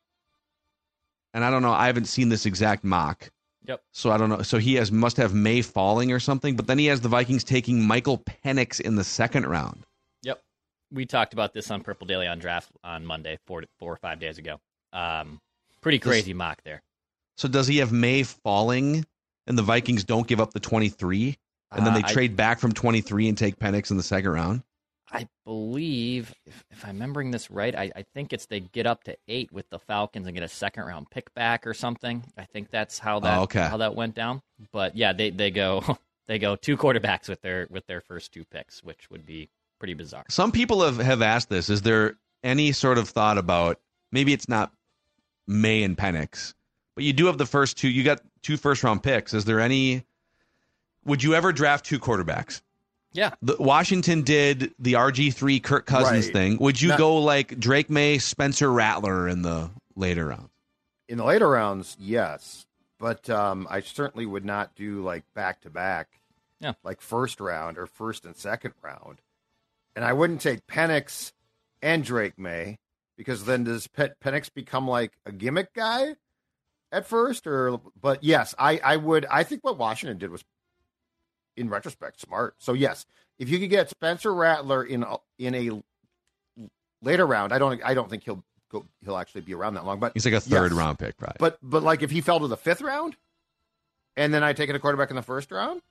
And I don't know, I haven't seen this exact mock. Yep. So I don't know. So he has must have May falling or something, but then he has the Vikings taking Michael Penix in the second round. Yep. We talked about this on Purple Daily on Draft on Monday, four, four or five days ago. Um, pretty crazy mock there. So does he have May falling and the Vikings don't give up the twenty-three? And then they Uh, I- trade back from twenty-three and take Penix in the second round? I believe, if, if I'm remembering this right, I, I think it's they get up to eight with the Falcons and get a second round pick back or something. I think that's how that Oh, okay. how that went down. But yeah, they, they go they go two quarterbacks with their with their first two picks, which would be pretty bizarre. Some people have, have asked this. Is there any sort of thought about, maybe it's not May and Penix, but you do have the first two, you got two first round picks. Is there any, would you ever draft two quarterbacks? Yeah. The, Washington did the R G three Kirk Cousins Right. thing. Would you Not- go like Drake May, Spencer Rattler in the later rounds? In the later rounds, yes. But um, I certainly would not do like back to back, Yeah. like first round or first and second round. And I wouldn't take Penix and Drake May, because then does Pe- Penix become like a gimmick guy at first? Or but yes, I, I would. I think what Washington did was, in retrospect, smart. So yes, if you could get Spencer Rattler in a, in a later round, I don't I don't think he'll go. He'll actually be around that long. But He's like a third yes. round pick, probably. But but like if he fell to the fifth round, and then I take it a quarterback in the first round,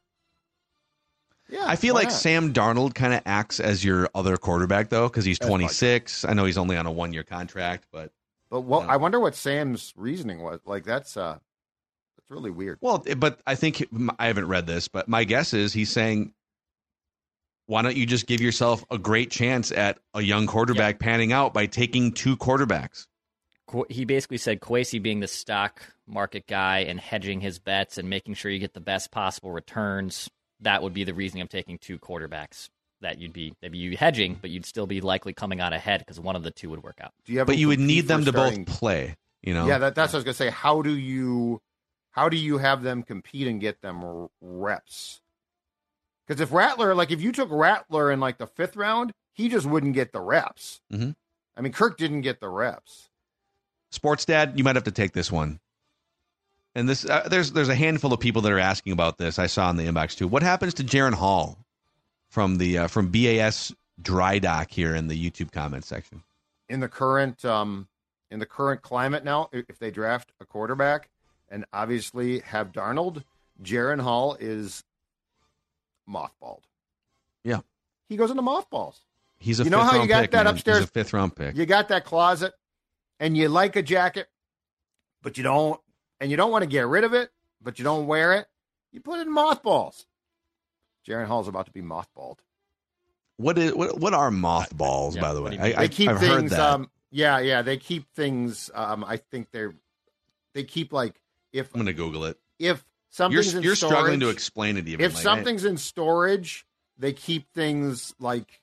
yeah, I feel why like not? Sam Darnold kind of acts as your other quarterback, though, because he's As much. twenty-six. I know he's only on a one-year contract, but But what Yeah. I wonder what Sam's reasoning was. Like that's uh, that's really weird. well, but I think I haven't read this, but my guess is he's saying why don't you just give yourself a great chance at a young quarterback yep. panning out by taking two quarterbacks? He basically said Kwesi being the stock market guy and hedging his bets and making sure you get the best possible returns, that would be the reason I'm taking two quarterbacks. That you'd be maybe you hedging, but you'd still be likely coming out ahead because one of the two would work out. Do you have but you would need them to starting... both play. You know? Yeah, that, that's what I was gonna say. How do you, how do you have them compete and get them reps? Because if Rattler, like if you took Rattler in like the fifth round, he just wouldn't get the reps. Mm-hmm. I mean, Kirk didn't get the reps. Sports Dad, you might have to take this one. And this, uh, there's there's a handful of people that are asking about this. I saw in the inbox too. What happens to Jaron Hall from the uh, from B A S Dry Dock here in the YouTube comment section? In the current um, in the current climate now, if they draft a quarterback and obviously have Darnold, Jaron Hall is mothballed. Yeah, he goes into mothballs. He's a you know fifth how round you got pick, that man. upstairs. He's a fifth round pick. You got that closet, and you like a jacket, but you don't, and you don't want to get rid of it, but you don't wear it. You put it in mothballs. Jaron Hall's about to be mothballed. What is what? What are mothballs, yeah, by the way? They I, keep I've things. heard that. Um, yeah, yeah, they keep things. Um, I think they're they keep like if I'm going to Google it. If something's You're, in you're storage, struggling to explain it. Even if like, something's in storage, they keep things like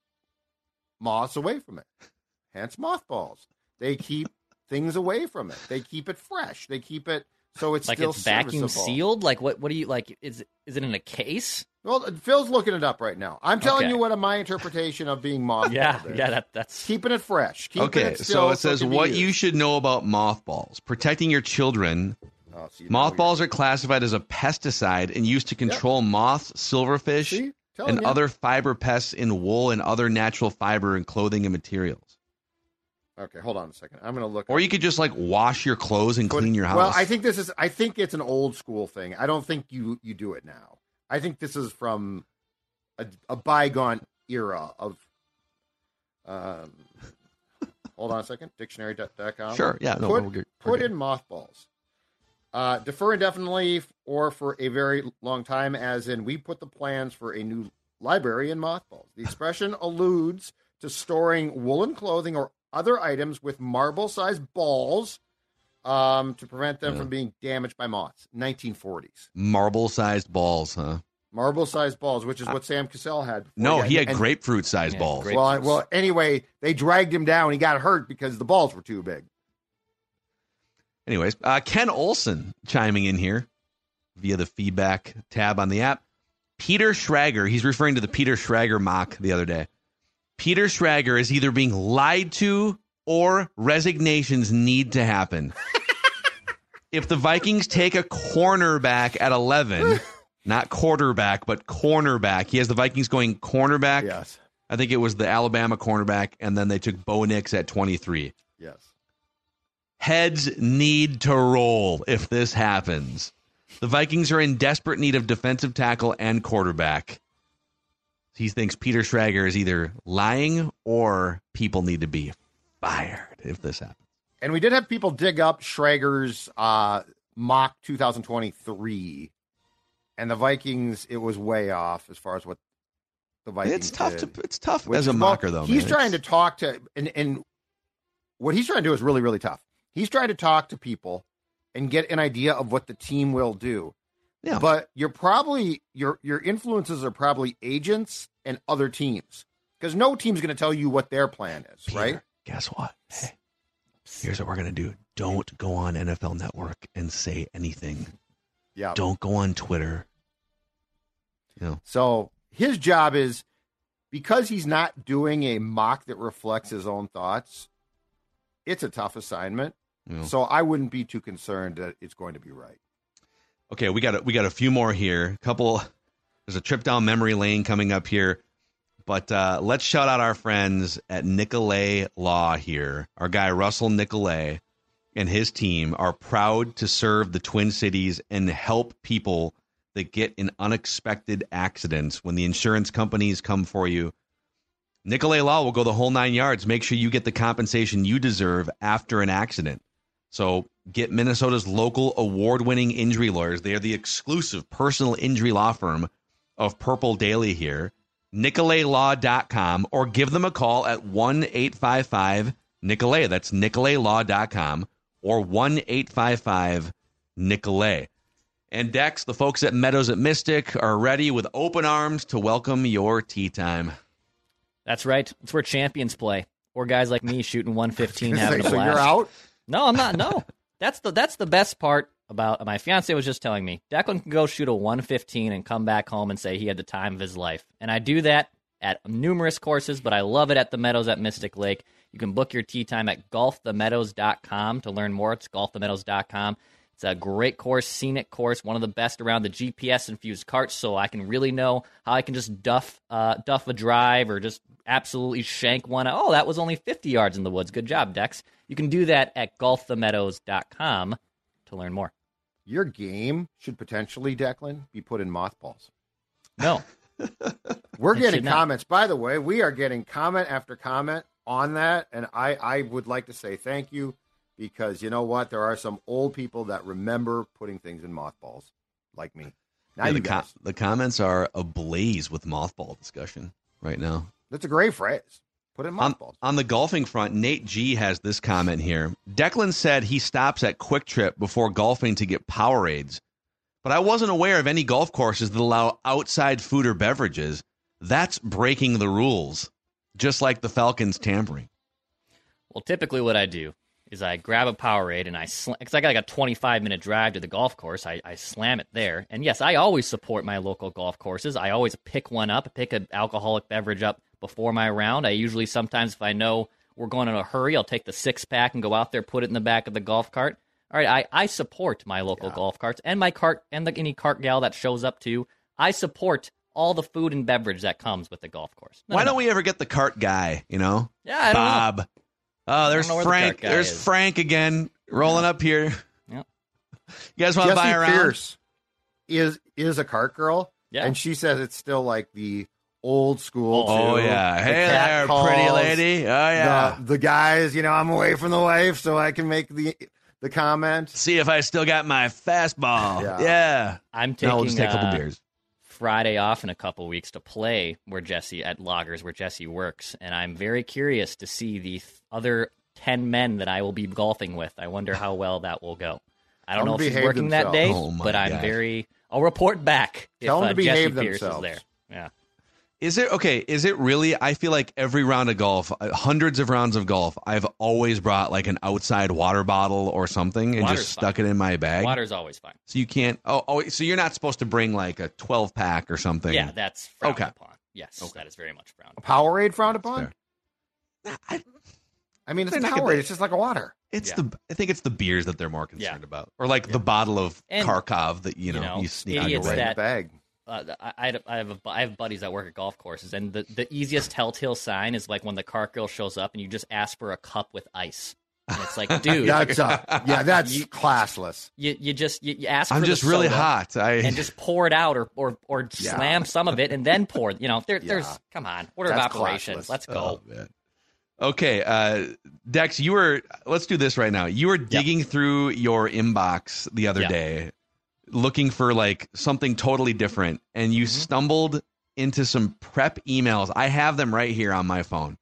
moths away from it. Hence, mothballs. They keep things away from it. They keep it fresh. They keep it so it's like still it's vacuum serviceable. sealed. Like what? What do you like? Is is it in a case? Well, Phil's looking it up right now. I'm telling Okay. you what my interpretation of being mothballed Yeah, is. yeah. That that's Keeping it fresh. Keeping okay, it still so it says can be what used. you should know about mothballs. Protecting your children. Oh, so you know Mothballs are classified as a pesticide and used to control moths, silverfish, See? Telling and you. other fiber pests in wool and other natural fiber and clothing and materials. Okay, hold on a second. I'm going to look. Or you could just like wash your clothes and Put- clean your house. Well, I think this is. I think it's an old school thing. I don't think you you do it now. I think this is from a, a bygone era of. Um, hold on a second. Dictionary dot com. Sure. Yeah. No. Put, we're good. put We're good. in mothballs. Uh, defer indefinitely or for a very long time, as in we put the plans for a new library in mothballs. The expression alludes to storing woolen clothing or other items with marble-sized balls um, to prevent them Yeah. from being damaged by moths. nineteen forties. Marble-sized balls, huh? Marble-sized balls, which is what Sam Cassell had. before No, he had and- grapefruit-sized Yeah, balls. grape- Well, well, anyway, they dragged him down. He got hurt because the balls were too big. Anyways, uh, Ken Olson chiming in here via the feedback tab on the app. Peter Schrager, he's referring to the Peter Schrager mock the other day. Peter Schrager is either being lied to or resignations need to happen. If the Vikings take a cornerback at eleven, not quarterback, but cornerback, he has the Vikings going cornerback. Yes. I think it was the Alabama cornerback, and then they took Bo Nix at twenty-three. Yes. Heads need to roll if this happens. The Vikings are in desperate need of defensive tackle and quarterback. He thinks Peter Schrager is either lying or people need to be fired if this happens. And we did have people dig up Schrager's uh, mock two thousand twenty-three, and the Vikings, it was way off as far as what the Vikings It's tough did. to it's tough Which as a is, well, mocker though. He's man. trying It's- to talk to, and, and what he's trying to do is really, really tough. He's trying to talk to people and get an idea of what the team will do. Yeah. But you're probably, your your influences are probably agents and other teams, because no team's going to tell you what their plan is, Peter, right? Guess what? Hey, here's what we're gonna do. Don't go on N F L Network and say anything. Yeah. Don't go on Twitter. You know. So his job is, because he's not doing a mock that reflects his own thoughts, it's a tough assignment. you know. So I wouldn't be too concerned that it's going to be right. Okay, we got a, we got a few more here. A couple. There's a trip down memory lane coming up here, but uh, let's shout out our friends at Nicolay Law here. Our guy Russell Nicolay and his team are proud to serve the Twin Cities and help people that get in unexpected accidents. When the insurance companies come for you, Nicolay Law will go the whole nine yards. Make sure you get the compensation you deserve after an accident. So get Minnesota's local award-winning injury lawyers. They are the exclusive personal injury law firm of Purple Daily here. Nicolay Law dot com, or give them a call at one eight five five Nicolay. That's Nicolay Law dot com or one eight five five Nicolay. And Dex, the folks at Meadows at Mystic are ready with open arms to welcome your tea time. That's right. It's where champions play, or guys like me shooting one fifteen, having a So blast. you're out? No, I'm not. No, that's the that's the best part about. My fiance was just telling me Declan can go shoot a one fifteen and come back home and say he had the time of his life, and I do that at numerous courses, but I love it at the Meadows at Mystic Lake. You can book your tee time at golf the meadows dot com to learn more. It's golf the meadows dot com. It's a great course, scenic course, one of the best around, the G P S-infused carts, so I can really know how I can just duff uh, duff a drive or just absolutely shank one. Oh, that was only fifty yards in the woods. Good job, Dex. You can do that at golf the meadows dot com to learn more. Your game should potentially, Declan, be put in mothballs. No. We're It getting should not. comments. By the way, we are getting comment after comment on that, and I, I would like to say thank you because you know what? There are some old people that remember putting things in mothballs, like me. Now Yeah, you the, com- guys. the comments are ablaze with mothball discussion right now. That's a great phrase. Put it in On, mothballs. on the golfing front, Nate G has this comment here. Declan said he stops at Quick Trip before golfing to get Powerades, but I wasn't aware of any golf courses that allow outside food or beverages. That's breaking the rules, just like the Falcons tampering. Well, typically what I do is I grab a Powerade and I slam, because I got like a twenty-five minute drive to the golf course. I, I slam it there. And yes, I always support my local golf courses. I always pick one up, pick an alcoholic beverage up before my round. I usually, sometimes if I know we're going in a hurry, I'll take the six pack and go out there, put it in the back of the golf cart. All right, I, I support my local Yeah. golf carts and my cart and the, any cart gal that shows up too. I support all the food and beverage that comes with the golf course. No, Why no, don't no. we ever get the cart guy, you know? Yeah, I don't know. Bob. Oh, there's know where the Frank. cart guy There's is. Frank again, rolling up here. Yep. You guys want to Jessie buy around? Pierce is is a cart girl, Yeah. and she says it's still like the old school. Oh, too. yeah. The Hey cat there, calls, pretty lady. Oh, yeah. The, the guys, you know, I'm away from the wife, so I can make the the comment. See if I still got my fastball. Yeah. Yeah. I'm No, taking we'll just take a couple uh, beers. Friday off in a couple weeks to play where Jesse at Loggers where Jesse works, and I'm very curious to see the th- other ten men that I will be golfing with. I wonder how well that will go. I don't Tell know them if to she's behave working that themselves. day, Oh, my but I'm gosh. very. I'll report back if Tell them uh, to behave Jesse Pierce themselves. is there. Yeah. Is it okay? Is it really? I feel like every round of golf, uh, hundreds of rounds of golf, I've always brought like an outside water bottle or something and Water's just stuck fine. it in my bag. Water's always fine. So you can't. Oh, oh, so you're not supposed to bring like a twelve pack or something. Yeah, that's frowned Okay. upon. Yes, that is very much frowned A upon. Powerade frowned upon? fair. I, I mean, it's They're not Powerade. gonna- It's just like a water. it's Yeah. the. I think it's the beers that they're more concerned Yeah. about, or like the bottle of And, Kharkov that you know you you, know, sneak on your idiots way. that- In the bag. Uh, I, I, I have a, I have buddies that work at golf courses, and the, the easiest telltale sign is like when the cart girl shows up and you just ask for a cup with ice. And it's like, dude, That's uh, yeah, that's You- classless. you, you just you, you ask I'm for just the really soda hot. I and just pour it out or or, or Yeah. slam some of it and then pour. You know, there, Yeah. there's come on, order That's of operations. classless. Let's go. Oh, man. Okay, uh, Dex, you were. Let's do this right now. You were digging through your inbox the other Yeah. day, looking for like something totally different, and you Mm-hmm. stumbled into some prep emails. I have them right here on my phone.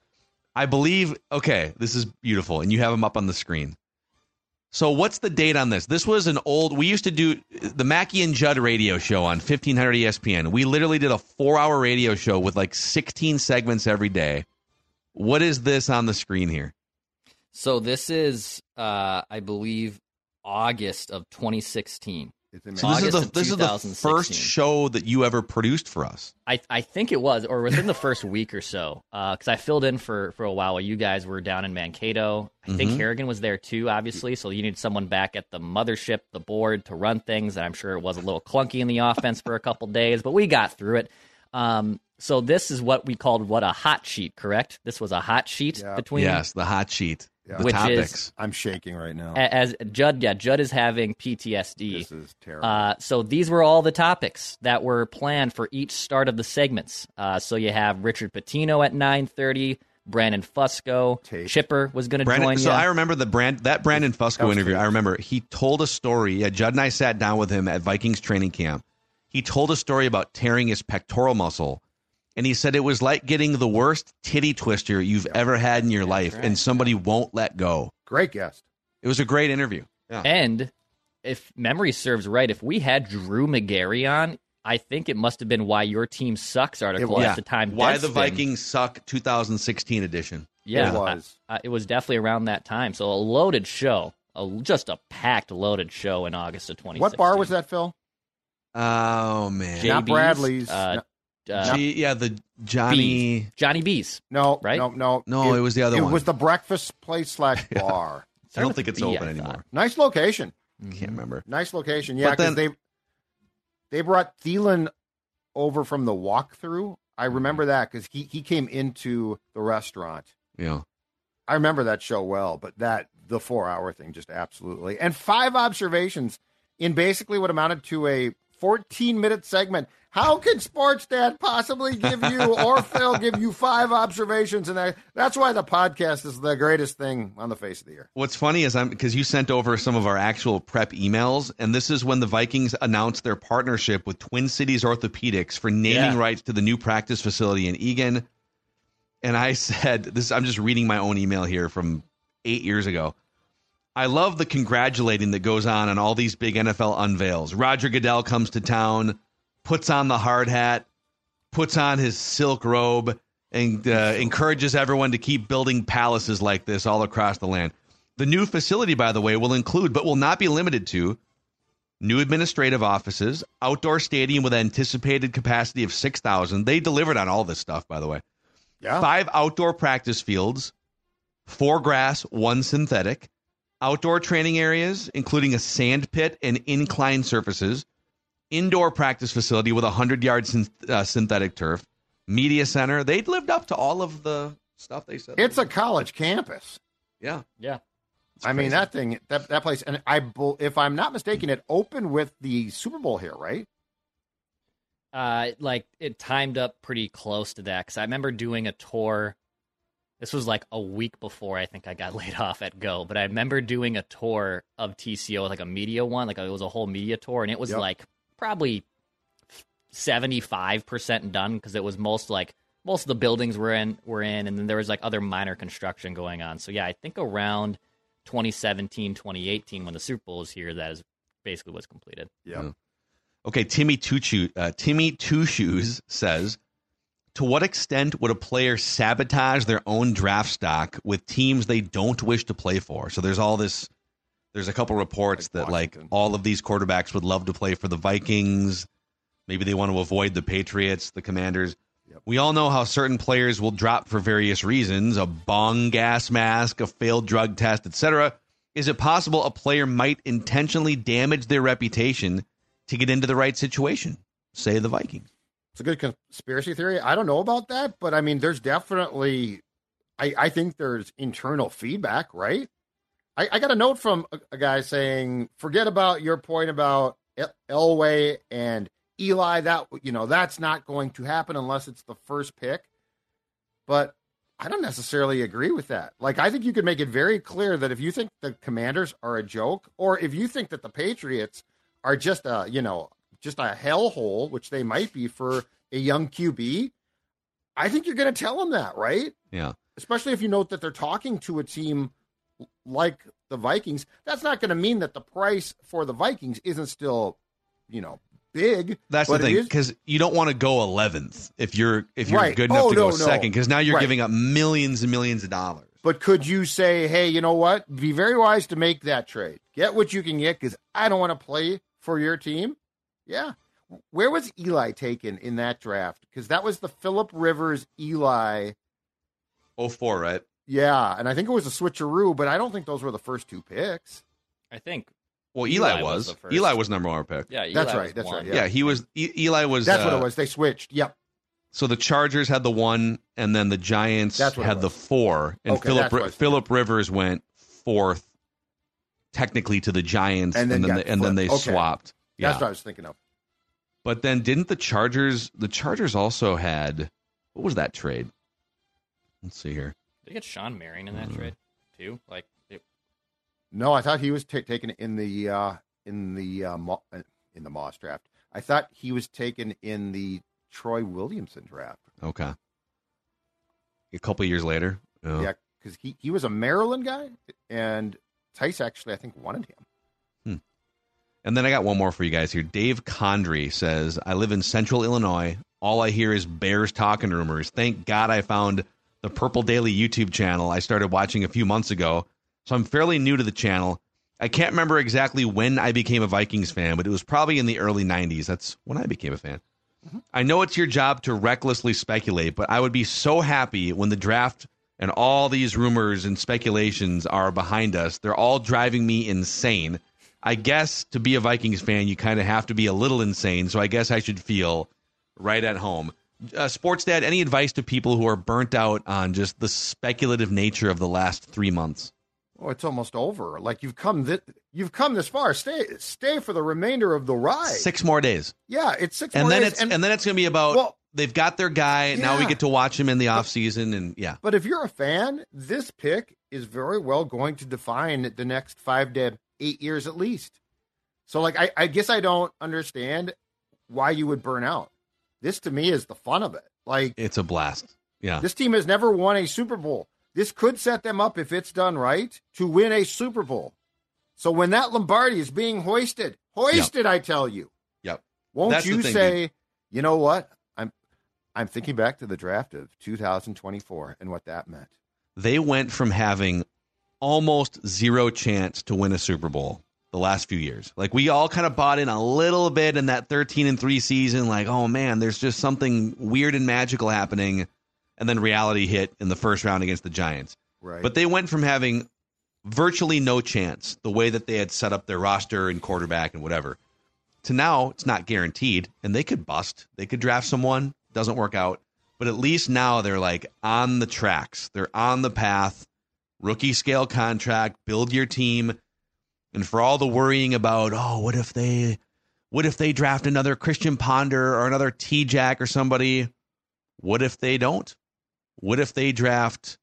I believe. Okay, this is beautiful, and you have them up on the screen. So, what's the date on this? This was an old. We used to do the Mackey and Judd radio show on fifteen hundred E S P N. We literally did a four-hour radio show with like sixteen segments every day. What is this on the screen here? So this is, uh, I believe, August of twenty sixteen. It's in So this is August the of this is the first twenty sixteen. show that you ever produced for us. I, I think it was, or within the first week or so, because I filled in for, for a while while you guys were down in Mankato. I think Mhm. Harrigan was there too, obviously, so you needed someone back at the mothership, the board, to run things, and I'm sure it was a little clunky in the offense for a couple days, but we got through it. Um, so this is what we called, what, a hot sheet, correct? This was a hot sheet Yeah. between... Yes, the hot sheet, Yeah. the Which is- topics. I'm shaking right now. a- As Judd, yeah, Judd is having P T S D. This is terrible. Uh, so these were all the topics that were planned for each start of the segments. Uh, so you have Richard Patino at nine thirty, Brandon Fusco, Tape. Chipper was going to join Brandon, you. so I remember the brand that Brandon Fusco That was interview. great. I remember he told a story. Yeah, Judd and I sat down with him at Vikings training camp. He told a story about tearing his pectoral muscle, And he said it was like getting the worst titty twister you've Yeah. ever had in your life, right. and somebody won't let go. Great guest. It was a great interview. Yeah. And if memory serves right, if we had Drew McGarry on, I think it must have been Why Your Team Sucks article Yeah. at the time. Why the Deadspin- Vikings Suck twenty sixteen edition. Yeah, It was. I- I- it was definitely around that time. So a loaded show, a, just a packed loaded show in August of twenty sixteen. What bar was that, Phil? Oh, man. J Not B's, Bradley's. Uh, uh, Gee, yeah, the Johnny. B's. Johnny B's. No, Right? no, no. No, it was the other it one. was the breakfast place slash bar. I don't think it's B, open I anymore. thought. Nice location. Can't remember. Nice location. Yeah, But because then- they they brought Thielen over from the walkthrough. I Mm-hmm. remember that because he, he came into the restaurant. Yeah. I remember that show well, but that the four hour thing just absolutely. And five observations in basically what amounted to a fourteen minute segment. How can Sports Dad possibly give you or Phil give you five observations? And that, that's why the podcast is the greatest thing on the face of the earth. What's funny is I'm because you sent over some of our actual prep emails, and this is when the Vikings announced their partnership with Twin Cities Orthopedics for naming Yeah. rights to the new practice facility in Eagan. And I said, "This." I'm just reading my own email here from eight years ago. I love the congratulating that goes on on all these big N F L unveils. Roger Goodell comes to town, puts on the hard hat, puts on his silk robe, and uh, encourages everyone to keep building palaces like this all across the land. The new facility, by the way, will include, but will not be limited to, new administrative offices, outdoor stadium with anticipated capacity of six thousand. They delivered on all this stuff, by the way. Yeah. Five outdoor practice fields, four grass, one synthetic, outdoor training areas, including a sand pit and incline surfaces, indoor practice facility with a hundred-yard synth- uh, synthetic turf, media center. They'd lived up to all of the stuff they said. It's a college campus. Yeah. Yeah. It's I mean, crazy. that thing, that, that place, and I, bel- if I'm not mistaken, it opened with the Super Bowl here, right? Uh, like it timed up pretty close to that because I remember doing a tour. This was like a week before I think I got laid off at Go, but I remember doing a tour of T C O, like a media one, like it was a whole media tour, and it was Yep. like probably seventy-five percent done because it was most like most of the buildings were in were in, and then there was like other minor construction going on. So yeah, I think around twenty seventeen, twenty eighteen when the Super Bowl was here, that is basically was completed. Yeah. Okay, Timmy Two Shoes, uh, Timmy Two Shoes says, to what extent would a player sabotage their own draft stock with teams they don't wish to play for? So there's all this, there's a couple reports Like that like Washington. all of these quarterbacks would love to play for the Vikings. Maybe they want to avoid the Patriots, the Commanders. Yep. We all know how certain players will drop for various reasons, a bong gas mask, a failed drug test, et cetera. Is it possible a player might intentionally damage their reputation to get into the right situation? Say the Vikings. It's a good conspiracy theory. I don't know about that, but I mean, there's definitely, I, I think there's internal feedback, right? I, I got a note from a, a guy saying, forget about your point about El- Elway and Eli. That, you know, that's not going to happen unless it's the first pick. But I don't necessarily agree with that. Like, I think you could make it very clear that if you think the Commanders are a joke, or if you think that the Patriots are just a, you know, just a hellhole, which they might be for a young Q B, I think you're going to tell them that, right? Yeah. Especially if you note that they're talking to a team like the Vikings. That's not going to mean that the price for the Vikings isn't still, you know, big. That's but the it thing, is- because you don't want to go eleventh if you're if you're Right. good enough Oh, to go no, no. second, because now you're Right. giving up millions and millions of dollars. But could you say, hey, you know what? Be very wise to make that trade. Get what you can get because I don't want to play for your team. Yeah. Where was Eli taken in that draft? Because that was the Phillip Rivers Eli. Oh, four, right? Yeah. And I think it was a switcheroo, but I don't think those were the first two picks. I think. Well, Eli, Eli was was. the first. Eli was number one pick. Yeah, Eli That's right, was that's one. right, Yeah, yeah. he was. E- Eli was. That's uh, what it was. They switched. Yep. So the Chargers had the one, and then the Giants That's what it had the was. four, and Okay, Philip that's what I was Philip Rivers went fourth, technically to the Giants, And then and then, got they, and then they flipped. Okay. swapped. Yeah, That's what I was thinking of. but then didn't the Chargers? The Chargers also had what was that trade? Let's see here. Did they get Sean Marion in that Mm. trade too? Like, it, No, I thought he was ta taken in the uh, in the uh, Mo- in the Moss draft. I thought he was taken in the Troy Williamson draft. Okay. A couple years later. Oh. Yeah, because he, he was a Maryland guy, and Tice actually, I think, wanted him. Hmm. And then I got one more for you guys here. Dave Condry says, I live in central Illinois. All I hear is Bears talking rumors. Thank God I found the Purple Daily YouTube channel I started watching a few months ago. So I'm fairly new to the channel. I can't remember exactly when I became a Vikings fan, but it was probably in the early nineties. That's when I became a fan. Mm-hmm. I know it's your job to recklessly speculate, but I would be so happy when the draft and all these rumors and speculations are behind us. They're all driving me insane. I guess to be a Vikings fan, you kind of have to be a little insane, so I guess I should feel right at home. Uh, Sports Dad, any advice to people who are burnt out on just the speculative nature of the last three months? Oh, it's almost over. Like you've come this, you've come this far. Stay, stay for the remainder of the ride. Six more days. Yeah, it's six and more then days. It's, and, and then it's going to be about, well, they've got their guy. Yeah. Now we get to watch him in the offseason. And yeah. But if you're a fan, this pick is very well going to define the next five to eight years at least. So, like, I, I guess I don't understand why you would burn out. This, to me, is the fun of it. Like, it's a blast. Yeah. This team has never won a Super Bowl. This could set them up, if it's done right, to win a Super Bowl. So when that Lombardi is being hoisted, hoisted, yep. I tell you. Yep. Won't That's you thing, say, dude. you know what? I'm I'm thinking back to the draft of two thousand twenty-four and what that meant. They went from having almost zero chance to win a Super Bowl the last few years. Like, we all kind of bought in a little bit in that thirteen and three season. Like, oh, man, there's just something weird and magical happening. And then reality hit in the first round against the Giants. Right. But they went from having virtually no chance, the way that they had set up their roster and quarterback and whatever, to now it's not guaranteed. And they could bust. They could draft someone. Doesn't work out. But at least now they're like on the tracks. They're on the path. Rookie scale contract. Build your team. And for all the worrying about, oh, what if they, what if they draft another Christian Ponder or another T-Jack or somebody? What if they don't? What if they draft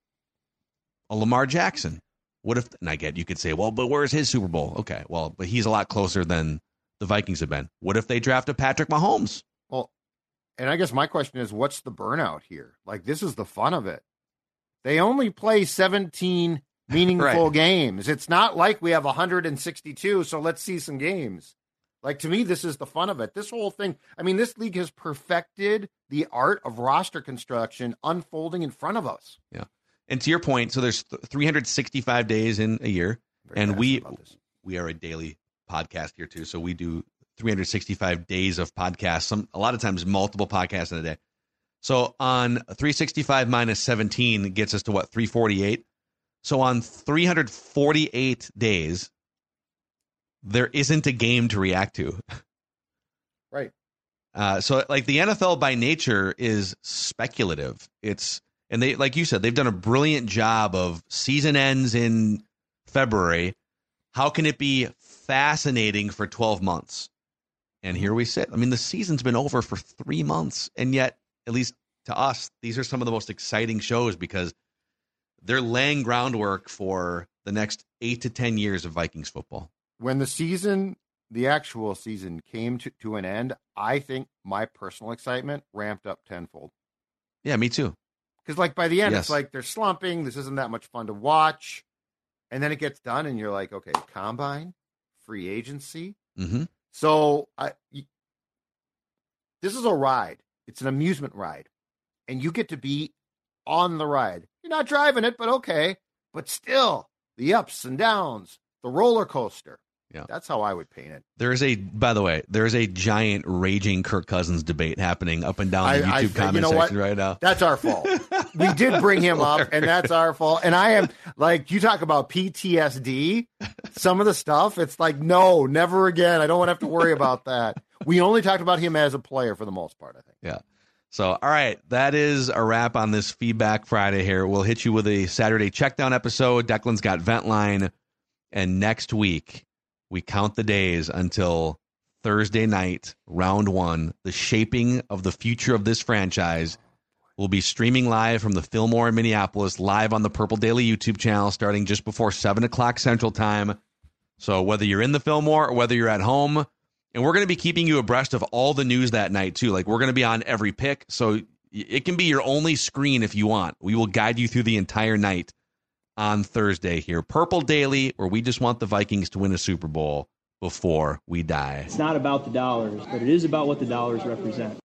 a Lamar Jackson? What if, and I get, you could say, well, but where's his Super Bowl? Okay, well, but he's a lot closer than the Vikings have been. What if they draft a Patrick Mahomes? Well, and I guess my question is, what's the burnout here? Like, this is the fun of it. They only play seventeen meaningful right. games. It's not like we have one hundred sixty-two, so let's see some games. Like, to me, this is the fun of it. This whole thing, I mean, this league has perfected the art of roster construction unfolding in front of us. Yeah. And to your point, so there's three hundred sixty-five days in a year, Very and we we are a daily podcast here too. So we do three hundred sixty-five days of podcasts, some a lot of times multiple podcasts in a day. So on three sixty-five minus seventeen gets us to what, three forty-eight? So on three hundred forty-eight days, there isn't a game to react to. Right. Uh, so like the N F L by nature is speculative. It's, and they, like you said, they've done a brilliant job of season ends in February. How can it be fascinating for twelve months? And here we sit. I mean, the season's been over for three months. And yet, at least to us, these are some of the most exciting shows because they're laying groundwork for the next eight to ten years of Vikings football. When the season, the actual season came to, to an end, I think my personal excitement ramped up tenfold. Yeah, me too. Because, like, by the end, yes. it's like they're slumping. This isn't that much fun to watch. And then it gets done, and you're like, okay, combine, free agency. Mm-hmm. So I, you, this is a ride. It's an amusement ride. And you get to be on the ride. You're not driving it, but okay. But still, the ups and downs, the roller coaster. Yeah, that's how I would paint it. There is a, by the way, there is a giant raging Kirk Cousins debate happening up and down the I, YouTube I, comment you know section what? right now. That's our fault. We did bring him up, and that's our fault. And I am, like, you talk about P T S D, some of the stuff, it's like, no, never again. I don't want to have to worry about that. We only talked about him as a player for the most part, I think. Yeah. So, all right, that is a wrap on this Feedback Friday here. We'll hit you with a Saturday checkdown episode. Declan's got Vent Line. And next week, we count the days until Thursday night, round one. The shaping of the future of this franchise will be streaming live from the Fillmore in Minneapolis, live on the Purple Daily YouTube channel, starting just before seven o'clock Central Time. So whether you're in the Fillmore or whether you're at home, And we're going to be keeping you abreast of all the news that night, too. Like, we're going to be on every pick, so it can be your only screen if you want. We will guide you through the entire night on Thursday here. Purple Daily, where we just want the Vikings to win a Super Bowl before we die. It's not about the dollars, but it is about what the dollars represent.